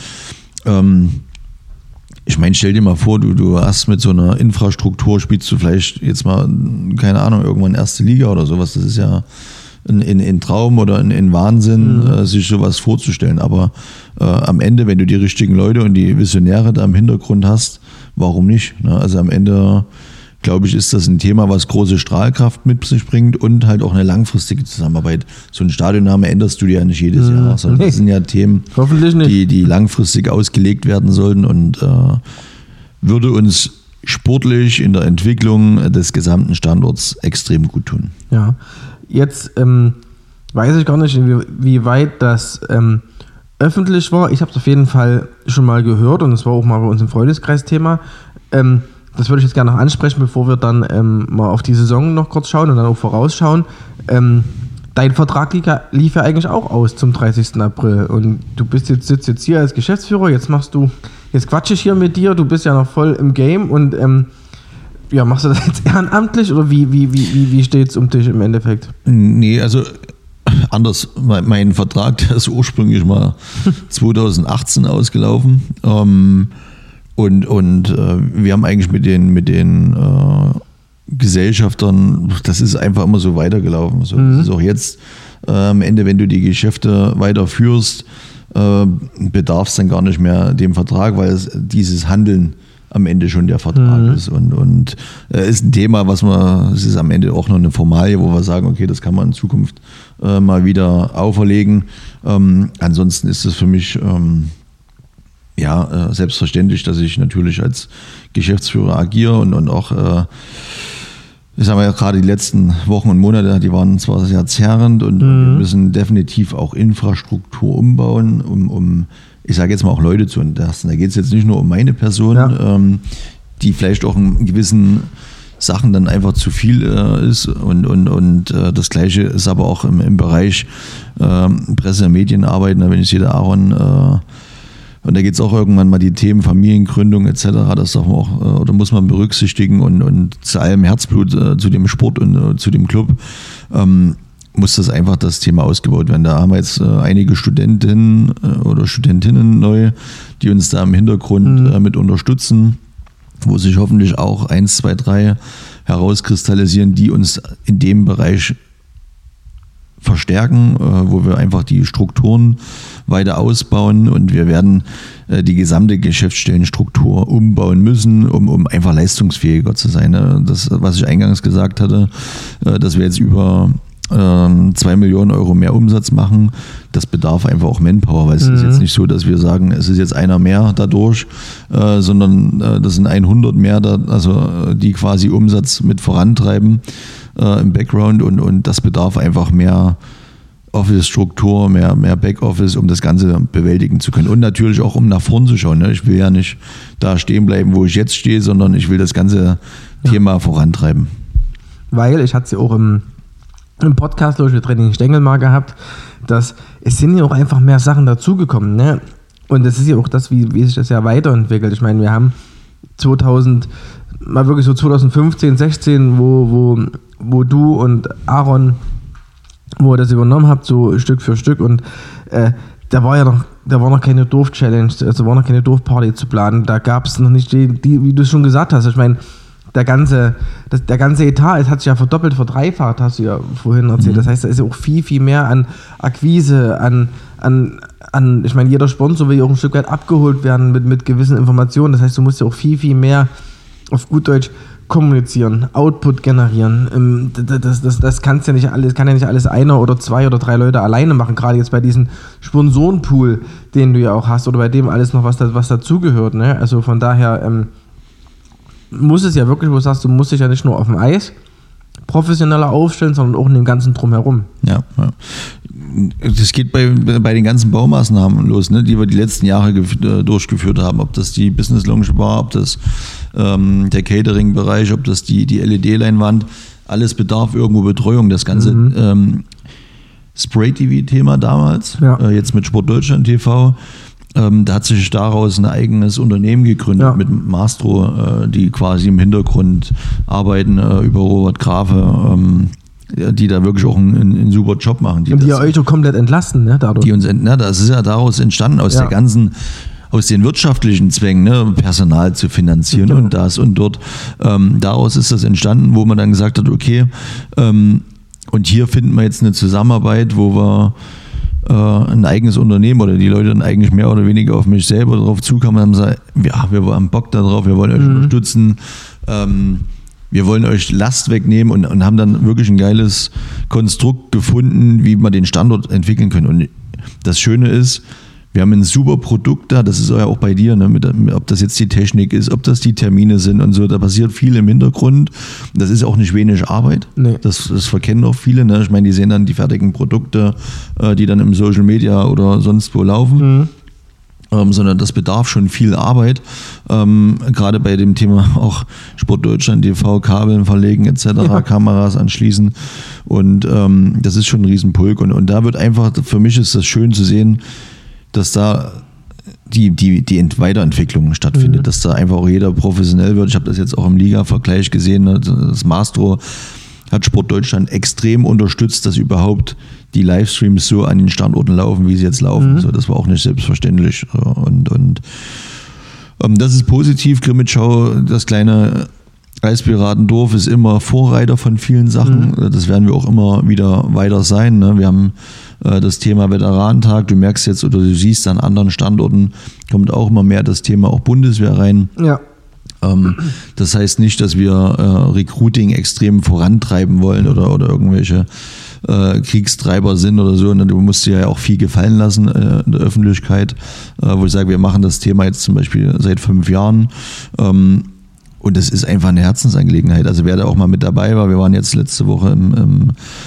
ich meine, stell dir mal vor, du hast mit so einer Infrastruktur, spielst du vielleicht jetzt mal, keine Ahnung, irgendwann erste Liga oder sowas. Das ist ja ein Traum oder ein Wahnsinn, sich sowas vorzustellen. Aber am Ende, wenn du die richtigen Leute und die Visionäre da im Hintergrund hast, warum nicht? Ne? Also am Ende, glaube ich, ist das ein Thema, was große Strahlkraft mit sich bringt und halt auch eine langfristige Zusammenarbeit. So ein Stadionname änderst du dir ja nicht jedes Jahr, sondern das sind ja Themen, die langfristig ausgelegt werden sollten und würde uns sportlich in der Entwicklung des gesamten Standorts extrem gut tun. Ja, jetzt weiß ich gar nicht, wie weit das öffentlich war. Ich habe es auf jeden Fall schon mal gehört und es war auch mal bei uns im Freundeskreis-Thema. Das würde ich jetzt gerne noch ansprechen, bevor wir dann mal auf die Saison noch kurz schauen und dann auch vorausschauen. Dein Vertrag lief ja eigentlich auch aus zum 30. April und du sitzt jetzt hier als Geschäftsführer, jetzt quatsche ich hier mit dir, du bist ja noch voll im Game und machst du das jetzt ehrenamtlich oder wie steht es um dich im Endeffekt? Nee, also anders. Mein Vertrag, der ist ursprünglich mal 2018 ausgelaufen. Und wir haben eigentlich mit den Gesellschaftern, das ist einfach immer so weitergelaufen. So, das ist auch jetzt am Ende, wenn du die Geschäfte weiterführst, bedarf es dann gar nicht mehr dem Vertrag, weil dieses Handeln am Ende schon der Vertrag ist. Und ist ein Thema, es ist am Ende auch noch eine Formalie, wo wir sagen, okay, das kann man in Zukunft mal wieder auferlegen. Ansonsten ist es für mich selbstverständlich, dass ich natürlich als Geschäftsführer agiere und auch, ich sage mal, gerade die letzten Wochen und Monate, die waren zwar sehr zerrend und wir müssen definitiv auch Infrastruktur umbauen, um ich sage jetzt mal auch Leute zu entlasten. Da geht es jetzt nicht nur um meine Person, die vielleicht auch in gewissen Sachen dann einfach zu viel ist und das Gleiche ist aber auch im Bereich Presse- und Medienarbeit, wenn ich sehe, der Aaron und da geht es auch irgendwann mal die Themen Familiengründung etc., das darf man auch oder muss man berücksichtigen und zu allem Herzblut zu dem Sport und zu dem Club muss das Thema ausgebaut werden. Da haben wir jetzt einige Studentinnen oder Studentinnen neu, die uns da im Hintergrund mit unterstützen, wo sich hoffentlich auch 1, 2, 3 herauskristallisieren, die uns in dem Bereich verstärken, wo wir einfach die Strukturen weiter ausbauen und wir werden die gesamte Geschäftsstellenstruktur umbauen müssen, um einfach leistungsfähiger zu sein. Das, was ich eingangs gesagt hatte, dass wir jetzt über 2 Millionen Euro mehr Umsatz machen, das bedarf einfach auch Manpower, weil es ist jetzt nicht so, dass wir sagen, es ist jetzt einer mehr dadurch, sondern das sind 100 mehr, die quasi Umsatz mit vorantreiben im Background und das bedarf einfach mehr Office-Struktur, mehr Backoffice, um das Ganze bewältigen zu können und natürlich auch, um nach vorn zu schauen. Ne? Ich will ja nicht da stehen bleiben, wo ich jetzt stehe, sondern ich will das ganze Thema vorantreiben. Weil, ich hatte es ja auch im Podcast durch Training Stengel mal gehabt, dass es sind ja auch einfach mehr Sachen dazugekommen. Ne? Und das ist ja auch das, wie sich das ja weiterentwickelt. Ich meine, wir haben 2015, 16, wo du und Aaron, wo ihr das übernommen habt, so Stück für Stück und da war noch keine Dorf-Challenge, also war noch keine Dorfparty zu planen. Da gab es noch nicht wie du es schon gesagt hast. Ich meine, der ganze Etat hat sich ja verdoppelt, verdreifacht, hast du ja vorhin erzählt. Das heißt, da ist ja auch viel, viel mehr an Akquise, ich meine, jeder Sponsor will ja auch ein Stück weit abgeholt werden mit gewissen Informationen. Das heißt, du musst ja auch viel, viel mehr auf gut Deutsch kommunizieren, Output generieren. Das kann ja nicht alles einer oder zwei oder drei Leute alleine machen, gerade jetzt bei diesem Sponsorenpool, den du ja auch hast, oder bei dem alles noch was dazugehört. Ne? Also von daher muss es ja wirklich, wo du sagst, du musst dich ja nicht nur auf dem Eis professioneller aufstellen, sondern auch in dem ganzen Drumherum. Ja. Das geht bei den ganzen Baumaßnahmen los, ne, die wir die letzten Jahre durchgeführt haben. Ob das die Business Lounge war, ob das der Catering-Bereich, ob das die LED-Leinwand. Alles bedarf irgendwo Betreuung. Das ganze Spray-TV-Thema damals, jetzt mit Sport Deutschland TV. Da hat sich daraus ein eigenes Unternehmen gegründet mit Mastro, die quasi im Hintergrund arbeiten, über Robert Grafe, die da wirklich auch einen super Job machen. Und die ja euch komplett entlasten, ne, dadurch. Das ist ja daraus entstanden, aus den wirtschaftlichen Zwängen, ne, Personal zu finanzieren und das und dort. Daraus ist das entstanden, wo man dann gesagt hat, okay, und hier finden wir jetzt eine Zusammenarbeit, wo wir ein eigenes Unternehmen oder die Leute dann eigentlich mehr oder weniger auf mich selber drauf zukamen und haben gesagt, ja, wir haben Bock da drauf, wir wollen euch unterstützen, wir wollen euch Last wegnehmen und haben dann wirklich ein geiles Konstrukt gefunden, wie wir den Standort entwickeln können. Und das Schöne ist, wir haben ein super Produkt da, das ist ja auch bei dir, ne, ob das jetzt die Technik ist, ob das die Termine sind und so, da passiert viel im Hintergrund. Das ist auch nicht wenig Arbeit, das verkennen auch viele. Ne? Ich meine, die sehen dann die fertigen Produkte, die dann im Social Media oder sonst wo laufen. Sondern das bedarf schon viel Arbeit, gerade bei dem Thema auch Sport Deutschland TV, Kabeln verlegen etc., Kameras anschließen und das ist schon ein Riesenpulk und da wird einfach, für mich ist das schön zu sehen, dass da die Weiterentwicklung stattfindet, dass da einfach auch jeder professionell wird. Ich habe das jetzt auch im Liga-Vergleich gesehen, ne? Das Mastro hat Sport Deutschland extrem unterstützt, dass überhaupt die Livestreams so an den Standorten laufen, wie sie jetzt laufen. So, das war auch nicht selbstverständlich. Und das ist positiv. Grimmitschau, das kleine Eispiratendorf, ist immer Vorreiter von vielen Sachen. Das werden wir auch immer wieder weiter sein. Ne? Wir haben das Thema Veteranentag. Du merkst jetzt oder du siehst an anderen Standorten, kommt auch immer mehr das Thema auch Bundeswehr rein. Ja. Das heißt nicht, dass wir Recruiting extrem vorantreiben wollen oder irgendwelche Kriegstreiber sind oder so. Du musst dir ja auch viel gefallen lassen in der Öffentlichkeit, wo ich sage, wir machen das Thema jetzt zum Beispiel seit 5 Jahren. Und das ist einfach eine Herzensangelegenheit. Also wer da auch mal mit dabei war, wir waren jetzt letzte Woche in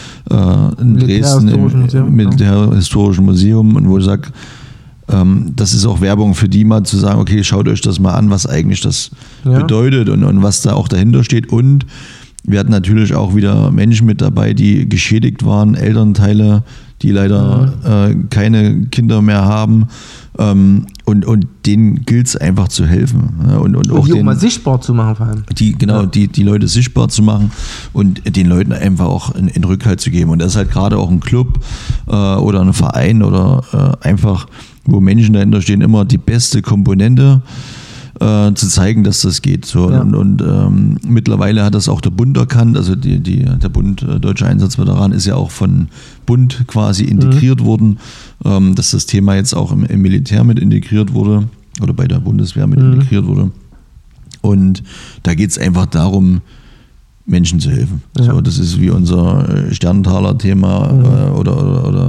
Dresden im Militärhistorischen Museum und wo ich sage, das ist auch Werbung für die mal zu sagen, okay, schaut euch das mal an, was eigentlich das bedeutet und was da auch dahinter steht. Und wir hatten natürlich auch wieder Menschen mit dabei, die geschädigt waren, Elternteile, die leider keine Kinder mehr haben. Und denen gilt es einfach zu helfen. Und auch die mal sichtbar zu machen vor allem. Die Leute sichtbar zu machen und den Leuten einfach auch in Rückhalt zu geben. Und das ist halt gerade auch ein Club oder ein Verein oder einfach, wo Menschen dahinter stehen, immer die beste Komponente zu zeigen, dass das geht. So. Ja. Und mittlerweile hat das auch der Bund erkannt, also der Bund Deutscher Einsatzveteran ist ja auch von Bund quasi integriert worden, dass das Thema jetzt auch im Militär mit integriert wurde oder bei der Bundeswehr mit integriert wurde. Und da geht es einfach darum, Menschen zu helfen. Ja. So, das ist wie unser Sterntaler-Thema oder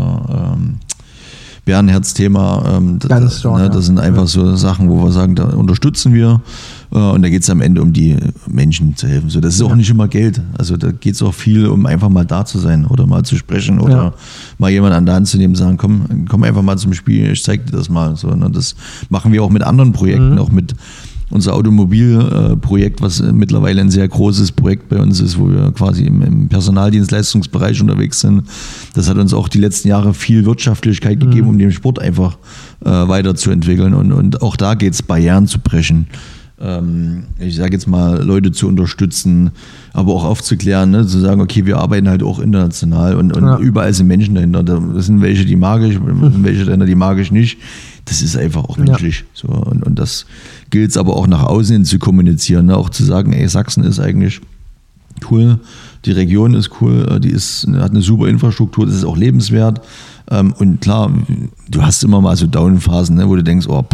Bärenherz-Thema. Das sind einfach so Sachen, wo wir sagen, da unterstützen wir. Und da geht es am Ende um die Menschen zu helfen. So, das ist auch nicht immer Geld. Also da geht es auch viel um einfach mal da zu sein oder mal zu sprechen oder mal jemanden an der Hand zu nehmen und sagen, komm einfach mal zum Spiel, ich zeig dir das mal. So, ne? Das machen wir auch mit anderen Projekten, auch mit unser Automobilprojekt, was mittlerweile ein sehr großes Projekt bei uns ist, wo wir quasi im Personaldienstleistungsbereich unterwegs sind. Das hat uns auch die letzten Jahre viel Wirtschaftlichkeit gegeben, um den Sport einfach weiterzuentwickeln. Und auch da geht es, Barrieren zu brechen. ich sage jetzt mal, Leute zu unterstützen, aber auch aufzuklären, ne, zu sagen, okay, wir arbeiten halt auch international und überall sind Menschen dahinter. Da sind welche, die mag ich, welche dahinter, die mag ich nicht. Das ist einfach auch menschlich. So, und das gilt es aber auch nach außen hin zu kommunizieren, ne, auch zu sagen, ey, Sachsen ist eigentlich cool, die Region ist cool, hat eine super Infrastruktur, das ist auch lebenswert. Und klar, du hast immer mal so Downphasen, ne, wo du denkst, oh,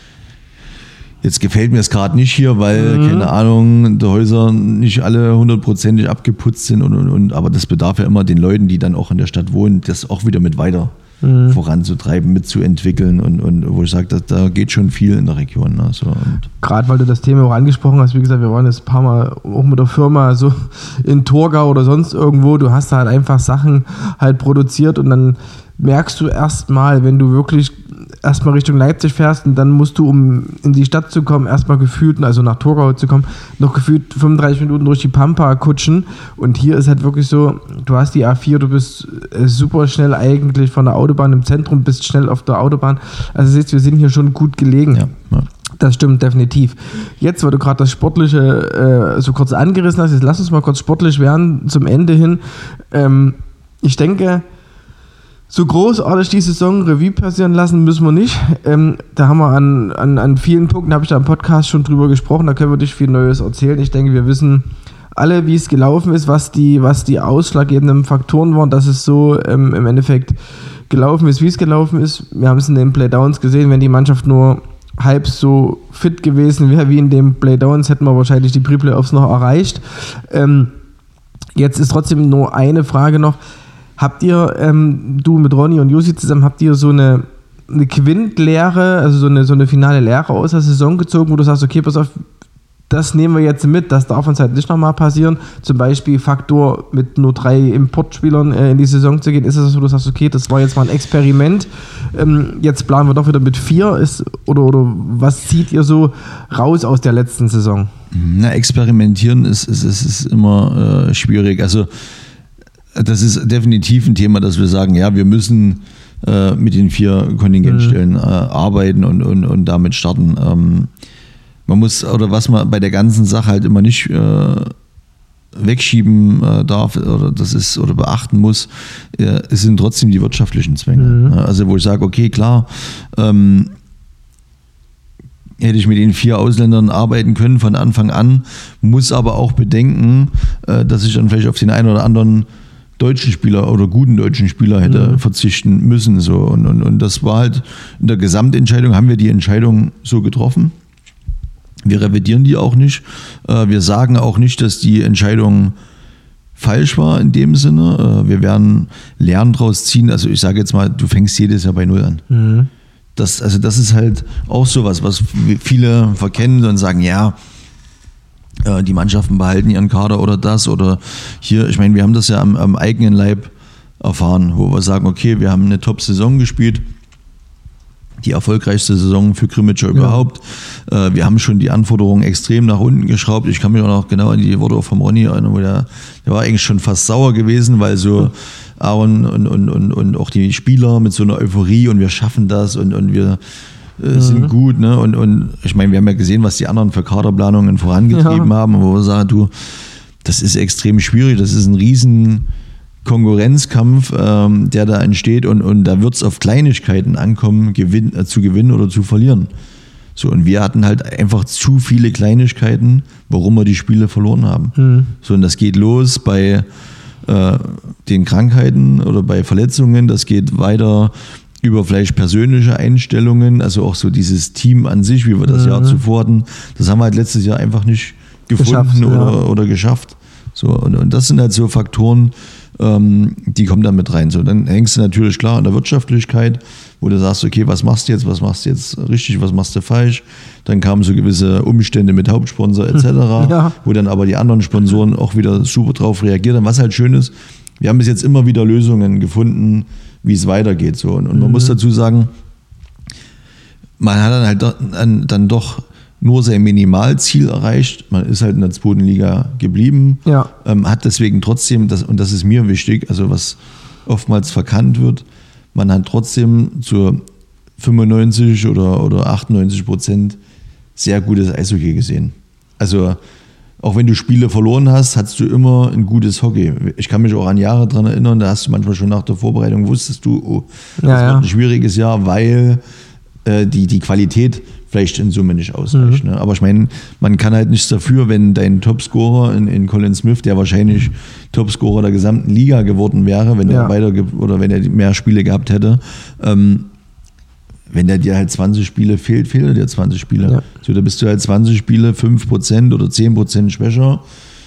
jetzt gefällt mir es gerade nicht hier, weil, keine Ahnung, die Häuser nicht alle 100%ig abgeputzt sind. Aber das bedarf ja immer den Leuten, die dann auch in der Stadt wohnen, das auch wieder mit weiter voranzutreiben, mitzuentwickeln. Und wo ich sage, da geht schon viel in der Region. Ne? So, gerade weil du das Thema auch angesprochen hast, wie gesagt, wir waren jetzt ein paar Mal auch mit der Firma so in Torgau oder sonst irgendwo. Du hast da halt einfach Sachen halt produziert und dann merkst du erstmal, wenn du wirklich erstmal Richtung Leipzig fährst und dann musst du, um in die Stadt zu kommen, erstmal gefühlt, also nach Torgau zu kommen, noch gefühlt 35 Minuten durch die Pampa kutschen. Und hier ist halt wirklich so, du hast die A4, du bist super schnell eigentlich von der Autobahn im Zentrum, bist schnell auf der Autobahn. Also siehst, wir sind hier schon gut gelegen. Ja. Das stimmt definitiv. Jetzt, weil du gerade das Sportliche so kurz angerissen hast, jetzt lass uns mal kurz sportlich werden zum Ende hin. Ich denke, so großartig die Saison Revue passieren lassen müssen wir nicht. Da haben wir an vielen Punkten, habe ich da im Podcast schon drüber gesprochen, da können wir nicht viel Neues erzählen. Ich denke, wir wissen alle, wie es gelaufen ist, was die ausschlaggebenden Faktoren waren, dass es so im Endeffekt gelaufen ist, wie es gelaufen ist. Wir haben es in den Playdowns gesehen, wenn die Mannschaft nur halb so fit gewesen wäre wie in den Playdowns, hätten wir wahrscheinlich die Pre-Playoffs noch erreicht. Jetzt ist trotzdem nur eine Frage noch. Habt ihr, du mit Ronny und Jussi zusammen, habt ihr so eine Quint-Lehre, also so eine finale Lehre aus der Saison gezogen, wo du sagst, okay, pass auf, das nehmen wir jetzt mit, das darf uns halt nicht nochmal passieren. Zum Beispiel Faktor mit nur 3 Importspielern in die Saison zu gehen. Ist das so, wo du sagst, okay, das war jetzt mal ein Experiment, jetzt planen wir doch wieder mit 4, oder was zieht ihr so raus aus der letzten Saison? Na, experimentieren ist immer schwierig. Also das ist definitiv ein Thema, dass wir sagen, ja, wir müssen mit den 4 Kontingentstellen arbeiten und damit starten. Man muss, oder was man bei der ganzen Sache halt immer nicht wegschieben darf oder beachten muss, es sind trotzdem die wirtschaftlichen Zwänge. Also wo ich sage, okay, klar, hätte ich mit den 4 Ausländern arbeiten können von Anfang an, muss aber auch bedenken, dass ich dann vielleicht auf den einen oder anderen deutschen Spieler oder guten deutschen Spieler hätte verzichten müssen. So. Und das war halt in der Gesamtentscheidung, haben wir die Entscheidung so getroffen. Wir revidieren die auch nicht. Wir sagen auch nicht, dass die Entscheidung falsch war in dem Sinne. Wir werden Lernen draus ziehen. Also ich sage jetzt mal, du fängst jedes Jahr bei 0 an. Das ist halt auch sowas, was viele verkennen und sagen, ja, die Mannschaften behalten ihren Kader oder das oder hier, ich meine, wir haben das ja am eigenen Leib erfahren, wo wir sagen, okay, wir haben eine Top-Saison gespielt, die erfolgreichste Saison für Krimitschau überhaupt. Wir haben schon die Anforderungen extrem nach unten geschraubt. Ich kann mich auch noch genau an die Worte vom Ronny erinnern, wo der war eigentlich schon fast sauer gewesen, weil so Aaron und auch die Spieler mit so einer Euphorie und wir schaffen das und wir sind gut, ne? Und ich meine, wir haben ja gesehen, was die anderen für Kaderplanungen vorangetrieben haben, wo wir sagen, du, das ist extrem schwierig, das ist ein riesen Konkurrenzkampf, der da entsteht und da wird es auf Kleinigkeiten ankommen, zu gewinnen oder zu verlieren. So, und wir hatten halt einfach zu viele Kleinigkeiten, warum wir die Spiele verloren haben. So, und das geht los bei den Krankheiten oder bei Verletzungen, das geht weiter über vielleicht persönliche Einstellungen, also auch so dieses Team an sich, wie wir das Jahr zuvor hatten, das haben wir halt letztes Jahr einfach nicht gefunden oder geschafft. So, und das sind halt so Faktoren, die kommen da mit rein. So, dann hängst du natürlich klar an der Wirtschaftlichkeit, wo du sagst, okay, was machst du jetzt richtig, was machst du falsch? Dann kamen so gewisse Umstände mit Hauptsponsor etc., wo dann aber die anderen Sponsoren auch wieder super drauf reagiert haben. Was halt schön ist, wir haben bis jetzt immer wieder Lösungen gefunden, wie es weitergeht. So. Und man muss dazu sagen, man hat dann halt dann doch nur sein Minimalziel erreicht. Man ist halt in der 2. Liga geblieben, hat deswegen trotzdem, und das ist mir wichtig, also was oftmals verkannt wird, man hat trotzdem zu 95 oder 98% sehr gutes Eishockey gesehen. Also auch wenn du Spiele verloren hast, hattest du immer ein gutes Hockey. Ich kann mich auch an Jahre daran erinnern, da hast du manchmal schon nach der Vorbereitung, wusstest du, oh, das wird ein schwieriges Jahr, weil die Qualität vielleicht in Summe nicht ausreicht. Ne? Aber ich meine, man kann halt nichts dafür, wenn dein Topscorer in Colin Smith, der wahrscheinlich Topscorer der gesamten Liga geworden wäre, wenn er wenn er mehr Spiele gehabt hätte, wenn der dir halt 20 Spiele fehlt er dir 20 Spiele. Ja. So, da bist du halt 20 Spiele, 5% oder 10% schwächer.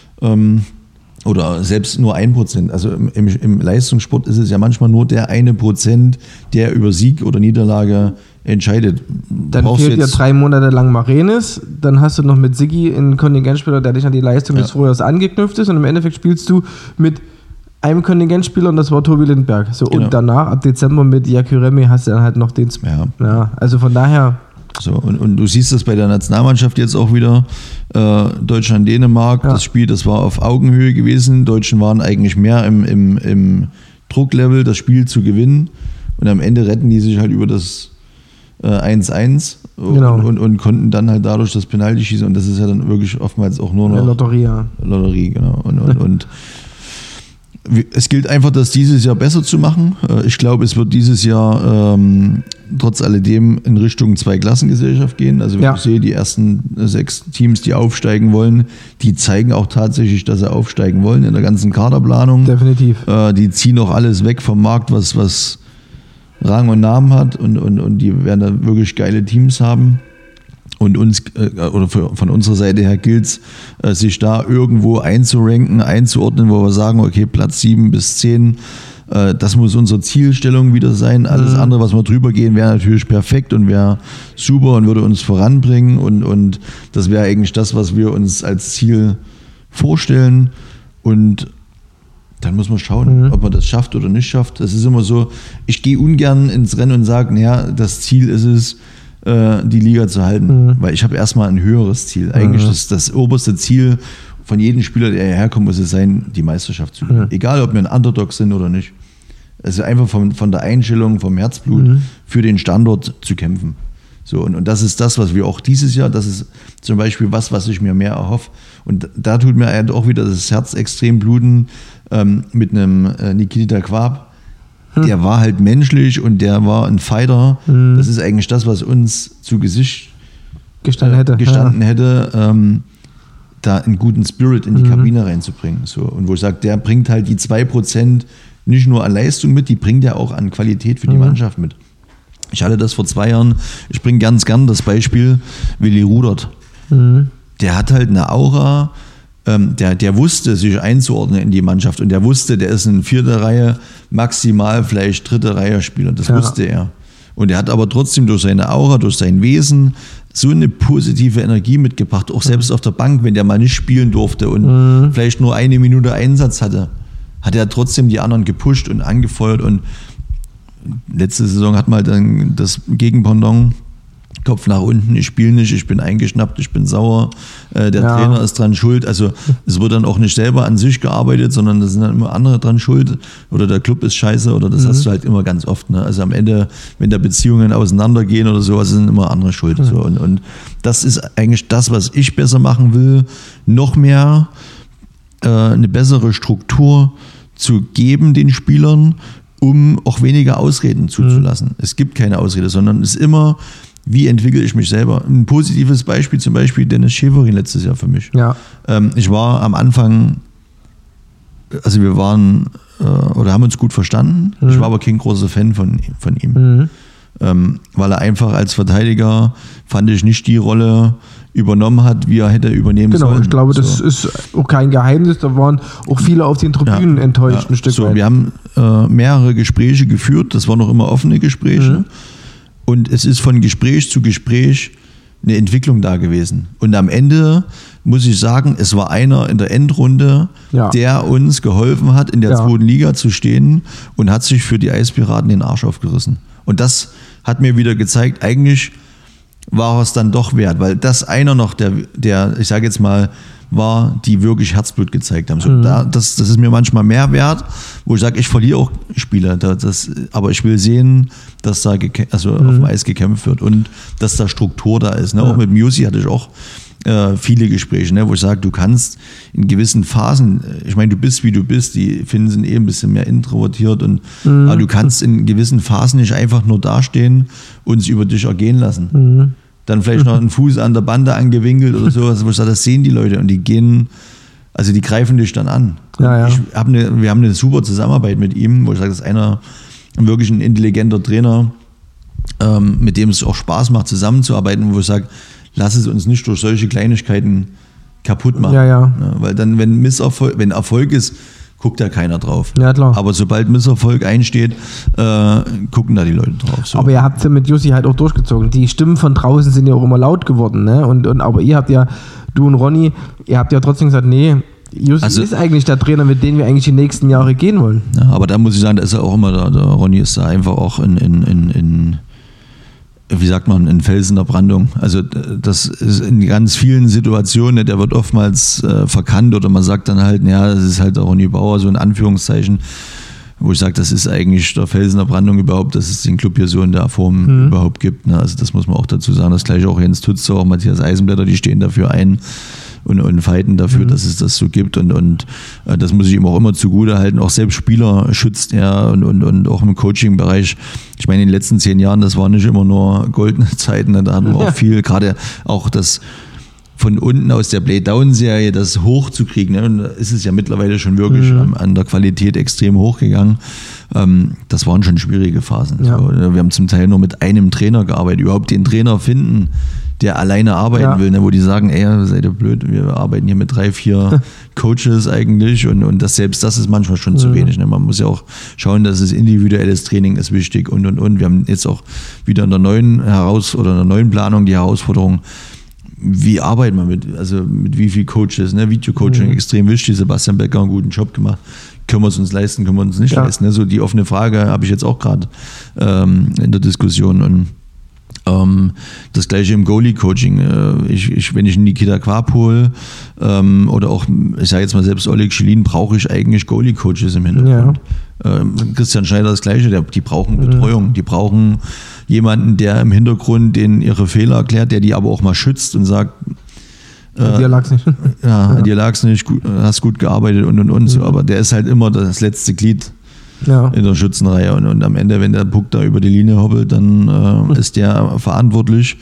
Oder selbst nur 1%. Also im Leistungssport ist es ja manchmal nur der 1%, der über Sieg oder Niederlage entscheidet. Dann fehlt dir 3 Monate lang Marenis, dann hast du noch mit Siggi einen Kontingentspieler, der dich an die Leistung des Vorjahres angeknüpft ist, und im Endeffekt spielst du mit einem Kontingentspieler, und das war Tobi Lindberg. So, genau. Und danach, ab Dezember mit Jaki Remy, hast du dann halt noch den. Ja, also von daher. So, und du siehst das bei der Nationalmannschaft jetzt auch wieder. Deutschland, Dänemark, das Spiel, das war auf Augenhöhe gewesen. Deutschen waren eigentlich mehr im Drucklevel, das Spiel zu gewinnen. Und am Ende retten die sich halt über das 1-1 und konnten dann halt dadurch das Penalty schießen. Und das ist ja dann wirklich oftmals auch nur noch Lotterie, genau. Und es gilt einfach, das dieses Jahr besser zu machen. Ich glaube, es wird dieses Jahr trotz alledem in Richtung Zweiklassengesellschaft gehen. Also wenn ich sehe, die ersten 6 Teams, die aufsteigen wollen, die zeigen auch tatsächlich, dass sie aufsteigen wollen in der ganzen Kaderplanung. Definitiv. Die ziehen auch alles weg vom Markt, was Rang und Namen hat, und die werden da wirklich geile Teams haben. Und uns, oder von unserer Seite her gilt es, sich da irgendwo einzuranken, einzuordnen, wo wir sagen, okay, Platz 7 bis 10, das muss unsere Zielstellung wieder sein. Alles andere, was wir drüber gehen, wäre natürlich perfekt und wäre super und würde uns voranbringen. Und das wäre eigentlich das, was wir uns als Ziel vorstellen. Und dann muss man schauen, ob man das schafft oder nicht schafft. Das ist immer so, ich gehe ungern ins Rennen und sage, naja, das Ziel ist es, die Liga zu halten, weil ich habe erstmal ein höheres Ziel. Eigentlich ist das oberste Ziel von jedem Spieler, der hierher kommt, muss es sein, die Meisterschaft zu gewinnen. Egal, ob wir ein Underdog sind oder nicht. Also einfach von der Einstellung, vom Herzblut für den Standort zu kämpfen. So, und das ist das, was wir auch dieses Jahr, das ist zum Beispiel was ich mir mehr erhoffe. Und da tut mir halt auch wieder das Herz extrem bluten mit einem Nikita Quab. Der war halt menschlich und der war ein Fighter. Das ist eigentlich das, was uns zu Gesicht gestanden hätte, da einen guten Spirit in die Kabine reinzubringen. So. Und wo ich sage, der bringt halt die 2% nicht nur an Leistung mit, die bringt er auch an Qualität für die Mannschaft mit. Ich hatte das vor 2 Jahren, ich bringe ganz gern das Beispiel Willi Rudert. Der hat halt eine Aura, der wusste, sich einzuordnen in die Mannschaft, und der wusste, der ist in 4. Reihe, maximal vielleicht 3. Reihe Spieler, das wusste er. Und er hat aber trotzdem durch seine Aura, durch sein Wesen so eine positive Energie mitgebracht, auch selbst auf der Bank, wenn der mal nicht spielen durfte und vielleicht nur 1 Minute Einsatz hatte, hat er trotzdem die anderen gepusht und angefeuert. Und letzte Saison hat man halt dann das Gegenpendant, Kopf nach unten, ich spiele nicht, ich bin eingeschnappt, ich bin sauer, der Trainer ist dran schuld. Also es wird dann auch nicht selber an sich gearbeitet, sondern da sind dann immer andere dran schuld, oder der Club ist scheiße, oder das hast du halt immer ganz oft. Ne? Also am Ende, wenn da Beziehungen auseinandergehen oder sowas, sind immer andere schuld. So. Und das ist eigentlich das, was ich besser machen will, noch mehr eine bessere Struktur zu geben den Spielern, um auch weniger Ausreden zuzulassen. Es gibt keine Ausrede, sondern es ist immer, wie entwickle ich mich selber? Ein positives Beispiel, zum Beispiel Dennis Schäferin letztes Jahr für mich. Ja. Ich war am Anfang, also wir waren oder haben uns gut verstanden. Ich war aber kein großer Fan von ihm. Weil er einfach als Verteidiger, fand ich, nicht die Rolle übernommen hat, wie er hätte übernehmen sollen. Genau, ich glaube, das ist auch kein Geheimnis. Da waren auch viele auf den Tribünen enttäuscht ein Stück weit. Wir haben mehrere Gespräche geführt. Das waren noch immer offene Gespräche. Und es ist von Gespräch zu Gespräch eine Entwicklung da gewesen. Und am Ende muss ich sagen, es war einer in der Endrunde, der uns geholfen hat, in der 2. Liga zu stehen, und hat sich für die Eispiraten den Arsch aufgerissen. Und das hat mir wieder gezeigt, eigentlich war es dann doch wert, weil das einer noch, der ich sage jetzt mal, war, die wirklich Herzblut gezeigt haben. So, das ist mir manchmal mehr wert, wo ich sage, ich verliere auch Spiele, aber ich will sehen, dass da auf dem Eis gekämpft wird und dass da Struktur da ist. Ne? Auch mit Musi hatte ich auch viele Gespräche, ne, wo ich sage, du kannst in gewissen Phasen, ich meine, du bist wie du bist, die Finnen sind ein bisschen mehr introvertiert aber du kannst in gewissen Phasen nicht einfach nur dastehen und es über dich ergehen lassen. Dann vielleicht noch einen Fuß an der Bande angewinkelt oder sowas, wo ich sage, das sehen die Leute und die greifen dich dann an. Ja. Wir haben eine super Zusammenarbeit mit ihm, wo ich sage, das ist wirklich ein intelligenter Trainer, mit dem es auch Spaß macht, zusammenzuarbeiten, wo ich sage, lass es uns nicht durch solche Kleinigkeiten kaputt machen. Ja. Weil dann, wenn Erfolg ist, guckt da keiner drauf. Ja, klar. Aber sobald Misserfolg einsteht, gucken da die Leute drauf. So. Aber ihr habt ja mit Jussi halt auch durchgezogen. Die Stimmen von draußen sind ja auch immer laut geworden. Ne? Aber ihr habt ja, du und Ronny, ihr habt ja trotzdem gesagt, nee, Jussi ist eigentlich der Trainer, mit dem wir eigentlich die nächsten Jahre gehen wollen. Ja, aber da muss ich sagen, da ist er auch immer, der Ronny ist da einfach auch in wie sagt man, in Felsen der Brandung. Also das ist in ganz vielen Situationen, der wird oftmals verkannt oder man sagt dann halt, ja, das ist halt der Ronny Bauer, so in Anführungszeichen, wo ich sage, das ist eigentlich der Felsen der Brandung überhaupt, dass es den Club hier so in der Form überhaupt gibt. Ne? Also das muss man auch dazu sagen. Das gleiche auch Jens Tutzer, auch Matthias Eisenblätter, die stehen dafür ein und fighten dafür, dass es das so gibt und das muss ich ihm auch immer zugute halten. Auch selbst Spieler schützt er und auch im Coaching-Bereich. Ich meine, in den letzten 10 Jahren, das waren nicht immer nur goldene Zeiten, da hatten wir auch viel, gerade auch das von unten aus der Play-Down-Serie das hochzukriegen. Ne? Und da ist es ja mittlerweile schon wirklich an der Qualität extrem hochgegangen. Das waren schon schwierige Phasen. Ja. So, wir haben zum Teil nur mit einem Trainer gearbeitet. Überhaupt den Trainer finden, der alleine arbeiten will, ne? Wo die sagen, ey, seid ihr blöd, wir arbeiten hier mit 3, 4 Coaches eigentlich und selbst das ist manchmal schon zu wenig. Ne? Man muss ja auch schauen, dass das individuelles Training ist wichtig und. Wir haben jetzt auch wieder in der neuen Planung die Herausforderung, wie arbeitet man mit wie viel Coaches, ne? Videocoaching extrem wichtig, Sebastian Becker einen guten Job gemacht. Können wir es uns leisten, können wir uns nicht leisten? Ne? So die offene Frage habe ich jetzt auch gerade in der Diskussion und das gleiche im Goalie-Coaching. Wenn ich einen Nikita Quap hole oder auch, ich sage jetzt mal selbst Oleg Schilin, brauche ich eigentlich Goalie-Coaches im Hintergrund. Ja. Christian Schneider das gleiche, die brauchen Betreuung, die brauchen jemanden, der im Hintergrund denen ihre Fehler erklärt, der die aber auch mal schützt und sagt, dir lag's nicht. Ja, dir lag's nicht, hast gut gearbeitet und so, aber der ist halt immer das letzte Glied in der Schützenreihe und am Ende, wenn der Puck da über die Linie hoppelt, dann ist der verantwortlich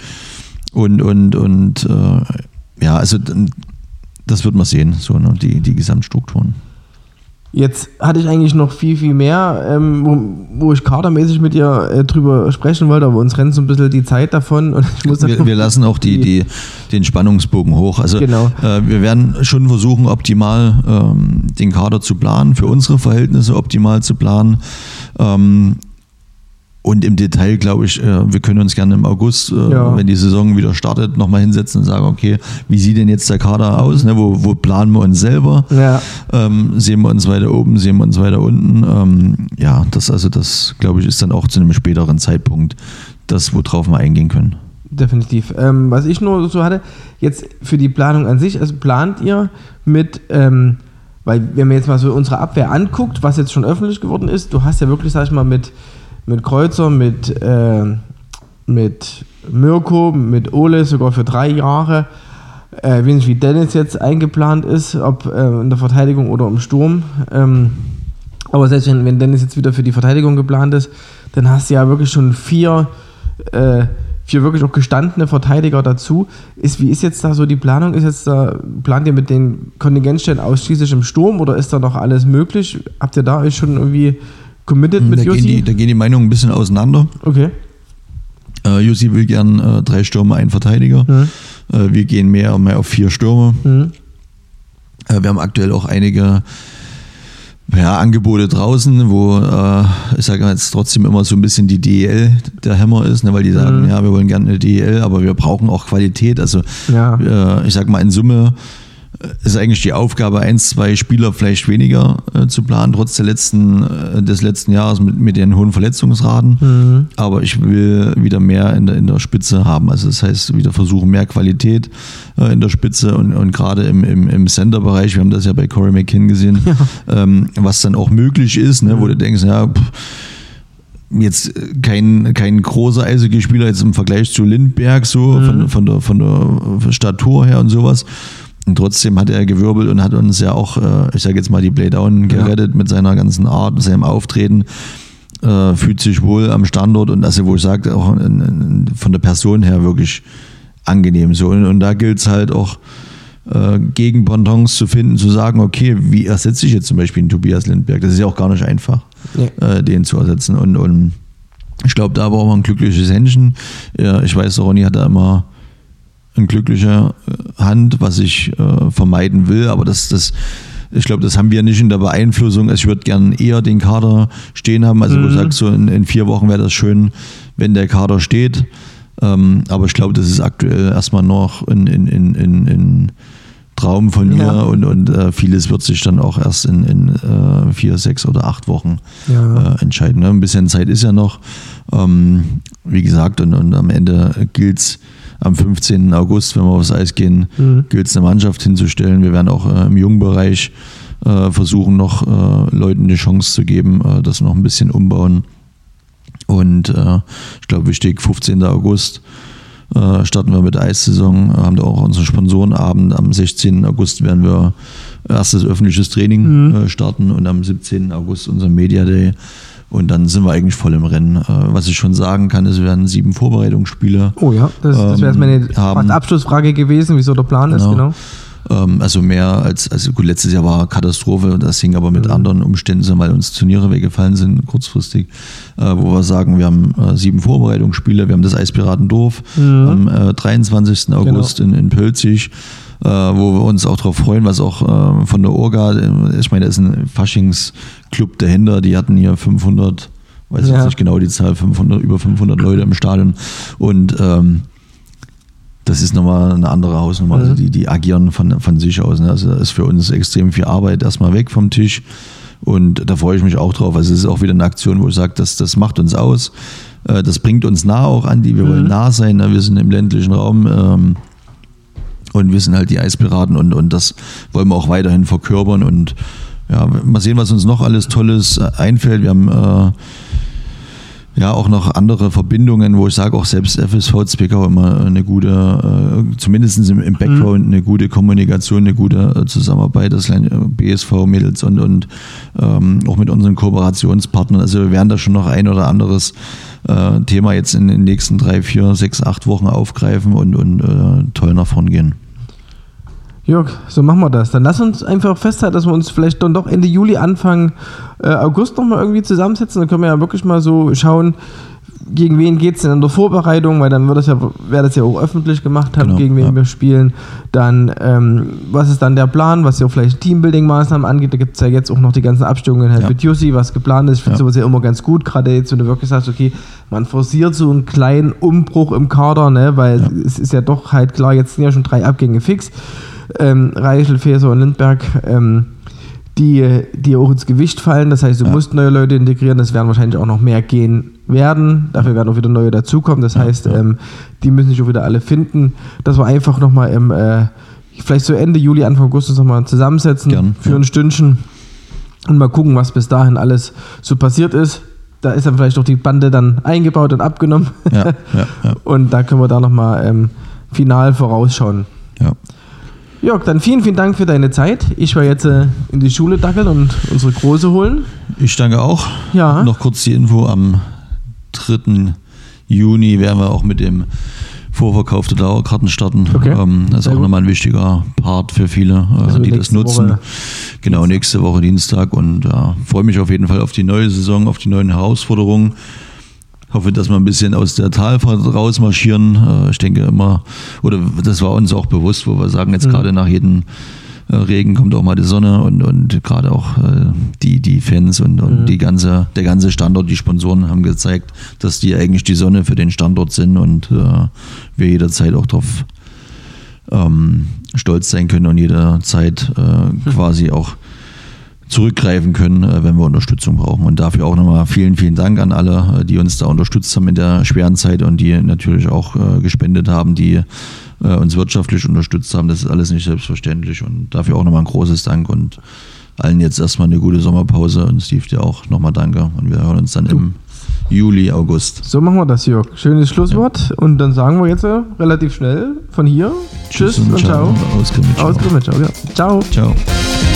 also das wird man sehen, so, ne, die Gesamtstrukturen. Jetzt hatte ich eigentlich noch viel, viel mehr, wo ich kadermäßig mit dir drüber sprechen wollte, aber uns rennt so ein bisschen die Zeit davon. Und ich muss wir lassen auch den Spannungsbogen hoch. Also genau. Wir werden schon versuchen, optimal den Kader zu planen, für unsere Verhältnisse optimal zu planen. Und im Detail, glaube ich, wir können uns gerne im August, wenn die Saison wieder startet, nochmal hinsetzen und sagen, okay, wie sieht denn jetzt der Kader aus? Ne? Wo planen wir uns selber? Ja. Sehen wir uns weiter oben, sehen wir uns weiter unten? Das, glaube ich, ist dann auch zu einem späteren Zeitpunkt das, worauf wir eingehen können. Definitiv. Was ich nur so hatte, jetzt für die Planung an sich, also plant ihr mit, weil wenn man jetzt mal so unsere Abwehr anguckt, was jetzt schon öffentlich geworden ist, du hast ja wirklich, sag ich mal, mit Kreuzer, mit Mirko, mit Ole sogar für 3 Jahre. Ich weiß nicht, wie Dennis jetzt eingeplant ist, ob in der Verteidigung oder im Sturm. Aber selbst wenn Dennis jetzt wieder für die Verteidigung geplant ist, dann hast du ja wirklich schon 4 wirklich auch gestandene Verteidiger dazu. Wie ist jetzt da so die Planung? Plant ihr mit den Kontingentstellen ausschließlich im Sturm oder ist da noch alles möglich? Habt ihr da euch schon irgendwie committed mit Jussi? Da gehen die Meinungen ein bisschen auseinander. Okay. Jussi will gern 3 Stürmer, 1 Verteidiger. Wir gehen mehr auf 4 Stürmer. Wir haben aktuell auch einige Angebote draußen, wo ich sage jetzt trotzdem immer so ein bisschen die DEL der Hammer ist, ne, weil die sagen, wir wollen gerne eine DEL, aber wir brauchen auch Qualität. Also ich sag mal in Summe ist eigentlich die Aufgabe, 1, 2 Spieler vielleicht weniger zu planen, trotz des letzten Jahres mit den hohen Verletzungsraten. Aber ich will wieder mehr in der Spitze haben. Also das heißt, wieder versuchen, mehr Qualität in der Spitze und gerade im Center-Bereich, wir haben das ja bei Corey McKinn gesehen, was dann auch möglich ist, ne, wo du denkst, ja, jetzt kein großer Eishockeyspieler jetzt im Vergleich zu Lindberg so von der Statur her und sowas. Und trotzdem hat er gewirbelt und hat uns ja auch, ich sage jetzt mal, die Playdown gerettet mit seiner ganzen Art, mit seinem Auftreten. Fühlt sich wohl am Standort und also, wo ich sage, auch von der Person her wirklich angenehm. So. Und da gilt es halt auch, Gegenpendants zu finden, zu sagen, okay, wie ersetze ich jetzt zum Beispiel einen Tobias Lindberg? Das ist ja auch gar nicht einfach, den zu ersetzen. Und ich glaube, da brauchen wir ein glückliches Händchen. Ja, ich weiß, Ronny hat da immer eine glückliche Hand, was ich vermeiden will, aber ich glaube, das haben wir nicht in der Beeinflussung. Also ich würde gerne eher den Kader stehen haben. Also wo du sagst, so in 4 Wochen wäre das schön, wenn der Kader steht. Aber ich glaube, das ist aktuell erstmal noch in Traum von mir und vieles wird sich dann auch erst in 4, 6 oder 8 Wochen entscheiden. Ne? Ein bisschen Zeit ist ja noch. Wie gesagt, und am Ende gilt es am 15. August, wenn wir aufs Eis gehen, gilt es eine Mannschaft hinzustellen. Wir werden auch im Jugendbereich versuchen, noch Leuten die Chance zu geben, das noch ein bisschen umbauen. Und ich glaube, wichtig, 15. August starten wir mit der Eissaison, haben da auch unseren Sponsorenabend. Am 16. August werden wir erstes öffentliches Training starten und am 17. August unseren Media Day. Und dann sind wir eigentlich voll im Rennen. Was ich schon sagen kann, ist, wir werden 7 Vorbereitungsspiele. Oh ja, das wäre jetzt meine Abschlussfrage gewesen, wieso der Plan ist, genau. Also mehr also gut, letztes Jahr war Katastrophe, das hing aber mit anderen Umständen, weil uns Turniere weggefallen sind, kurzfristig, wo wir sagen, wir haben 7 Vorbereitungsspiele, wir haben das Eispiratendorf am 23. August in Pölzig, wo wir uns auch darauf freuen, was auch von der Orga, ich meine, da ist ein Faschingsclub dahinter, die hatten hier 500, weiß ich nicht genau die Zahl, über 500 Leute im Stadion und das ist nochmal eine andere Hausnummer. Also die agieren von sich aus. Ne? Also da ist für uns extrem viel Arbeit erstmal weg vom Tisch. Und da freue ich mich auch drauf. Also es ist auch wieder eine Aktion, wo ich sage, das macht uns aus. Das bringt uns nah auch an die. Wir wollen nah sein. Ne? Wir sind im ländlichen Raum. Und wir sind halt die Eispiraten. Und das wollen wir auch weiterhin verkörpern. Und ja, mal sehen, was uns noch alles Tolles einfällt. Wir haben auch noch andere Verbindungen, wo ich sage, auch selbst FSV Zwickau immer eine gute, zumindest im Background, eine gute Kommunikation, eine gute Zusammenarbeit, das BSV-Mädels und auch mit unseren Kooperationspartnern. Also wir werden da schon noch ein oder anderes Thema jetzt in den nächsten 3, 4, 6, 8 Wochen aufgreifen und toll nach vorn gehen. Jörg, so machen wir das. Dann lass uns einfach festhalten, dass wir uns vielleicht dann doch Ende Juli, Anfang August nochmal irgendwie zusammensetzen. Dann können wir ja wirklich mal so schauen, gegen wen geht es denn in der Vorbereitung, weil dann wer das ja auch öffentlich gemacht hat, gegen wen wir spielen. Dann, was ist dann der Plan, was ja vielleicht Teambuilding-Maßnahmen angeht. Da gibt es ja jetzt auch noch die ganzen Abstimmungen halt mit Jussi, was geplant ist. Ich finde sowas ja immer ganz gut, gerade jetzt, wenn du wirklich sagst, okay, man forciert so einen kleinen Umbruch im Kader, ne, weil es ist ja doch halt klar, jetzt sind ja schon 3 Abgänge fix. Reichel, Feser und Lindberg, die auch ins Gewicht fallen. Das heißt, du musst neue Leute integrieren. Das werden wahrscheinlich auch noch mehr gehen werden. Dafür werden auch wieder neue dazukommen. Das heißt, die müssen sich auch wieder alle finden. Dass wir einfach nochmal vielleicht so Ende Juli, Anfang August uns nochmal zusammensetzen für ein Stündchen und mal gucken, was bis dahin alles so passiert ist. Da ist dann vielleicht auch die Bande dann eingebaut und abgenommen. Und da können wir da nochmal final vorausschauen. Ja. Jörg, dann vielen, vielen Dank für deine Zeit. Ich werde jetzt in die Schule dackeln und unsere Große holen. Ich danke auch. Ja. Noch kurz die Info, am 3. Juni werden wir auch mit dem Vorverkauf der Dauerkarten starten. Okay. Das ist auch nochmal ein wichtiger Part für viele, also die das nutzen. Woche genau, nächste Woche Dienstag und freue mich auf jeden Fall auf die neue Saison, auf die neuen Herausforderungen. Hoffe, dass wir ein bisschen aus der Talfahrt rausmarschieren. Ich denke immer, oder das war uns auch bewusst, wo wir sagen, jetzt gerade nach jedem Regen kommt auch mal die Sonne und gerade auch die Fans und der ganze Standort, die Sponsoren haben gezeigt, dass die eigentlich die Sonne für den Standort sind und wir jederzeit auch darauf stolz sein können und jederzeit quasi auch zurückgreifen können, wenn wir Unterstützung brauchen. Und dafür auch nochmal vielen, vielen Dank an alle, die uns da unterstützt haben in der schweren Zeit und die natürlich auch gespendet haben, die uns wirtschaftlich unterstützt haben. Das ist alles nicht selbstverständlich und dafür auch nochmal ein großes Dank und allen jetzt erstmal eine gute Sommerpause und Steve dir auch nochmal danke und wir hören uns dann im Juli, August. So machen wir das, Jörg. Schönes Schlusswort und dann sagen wir jetzt relativ schnell von hier Tschüss und ciao. Aus Grimmitschau. Ja. Ciao. Ciao.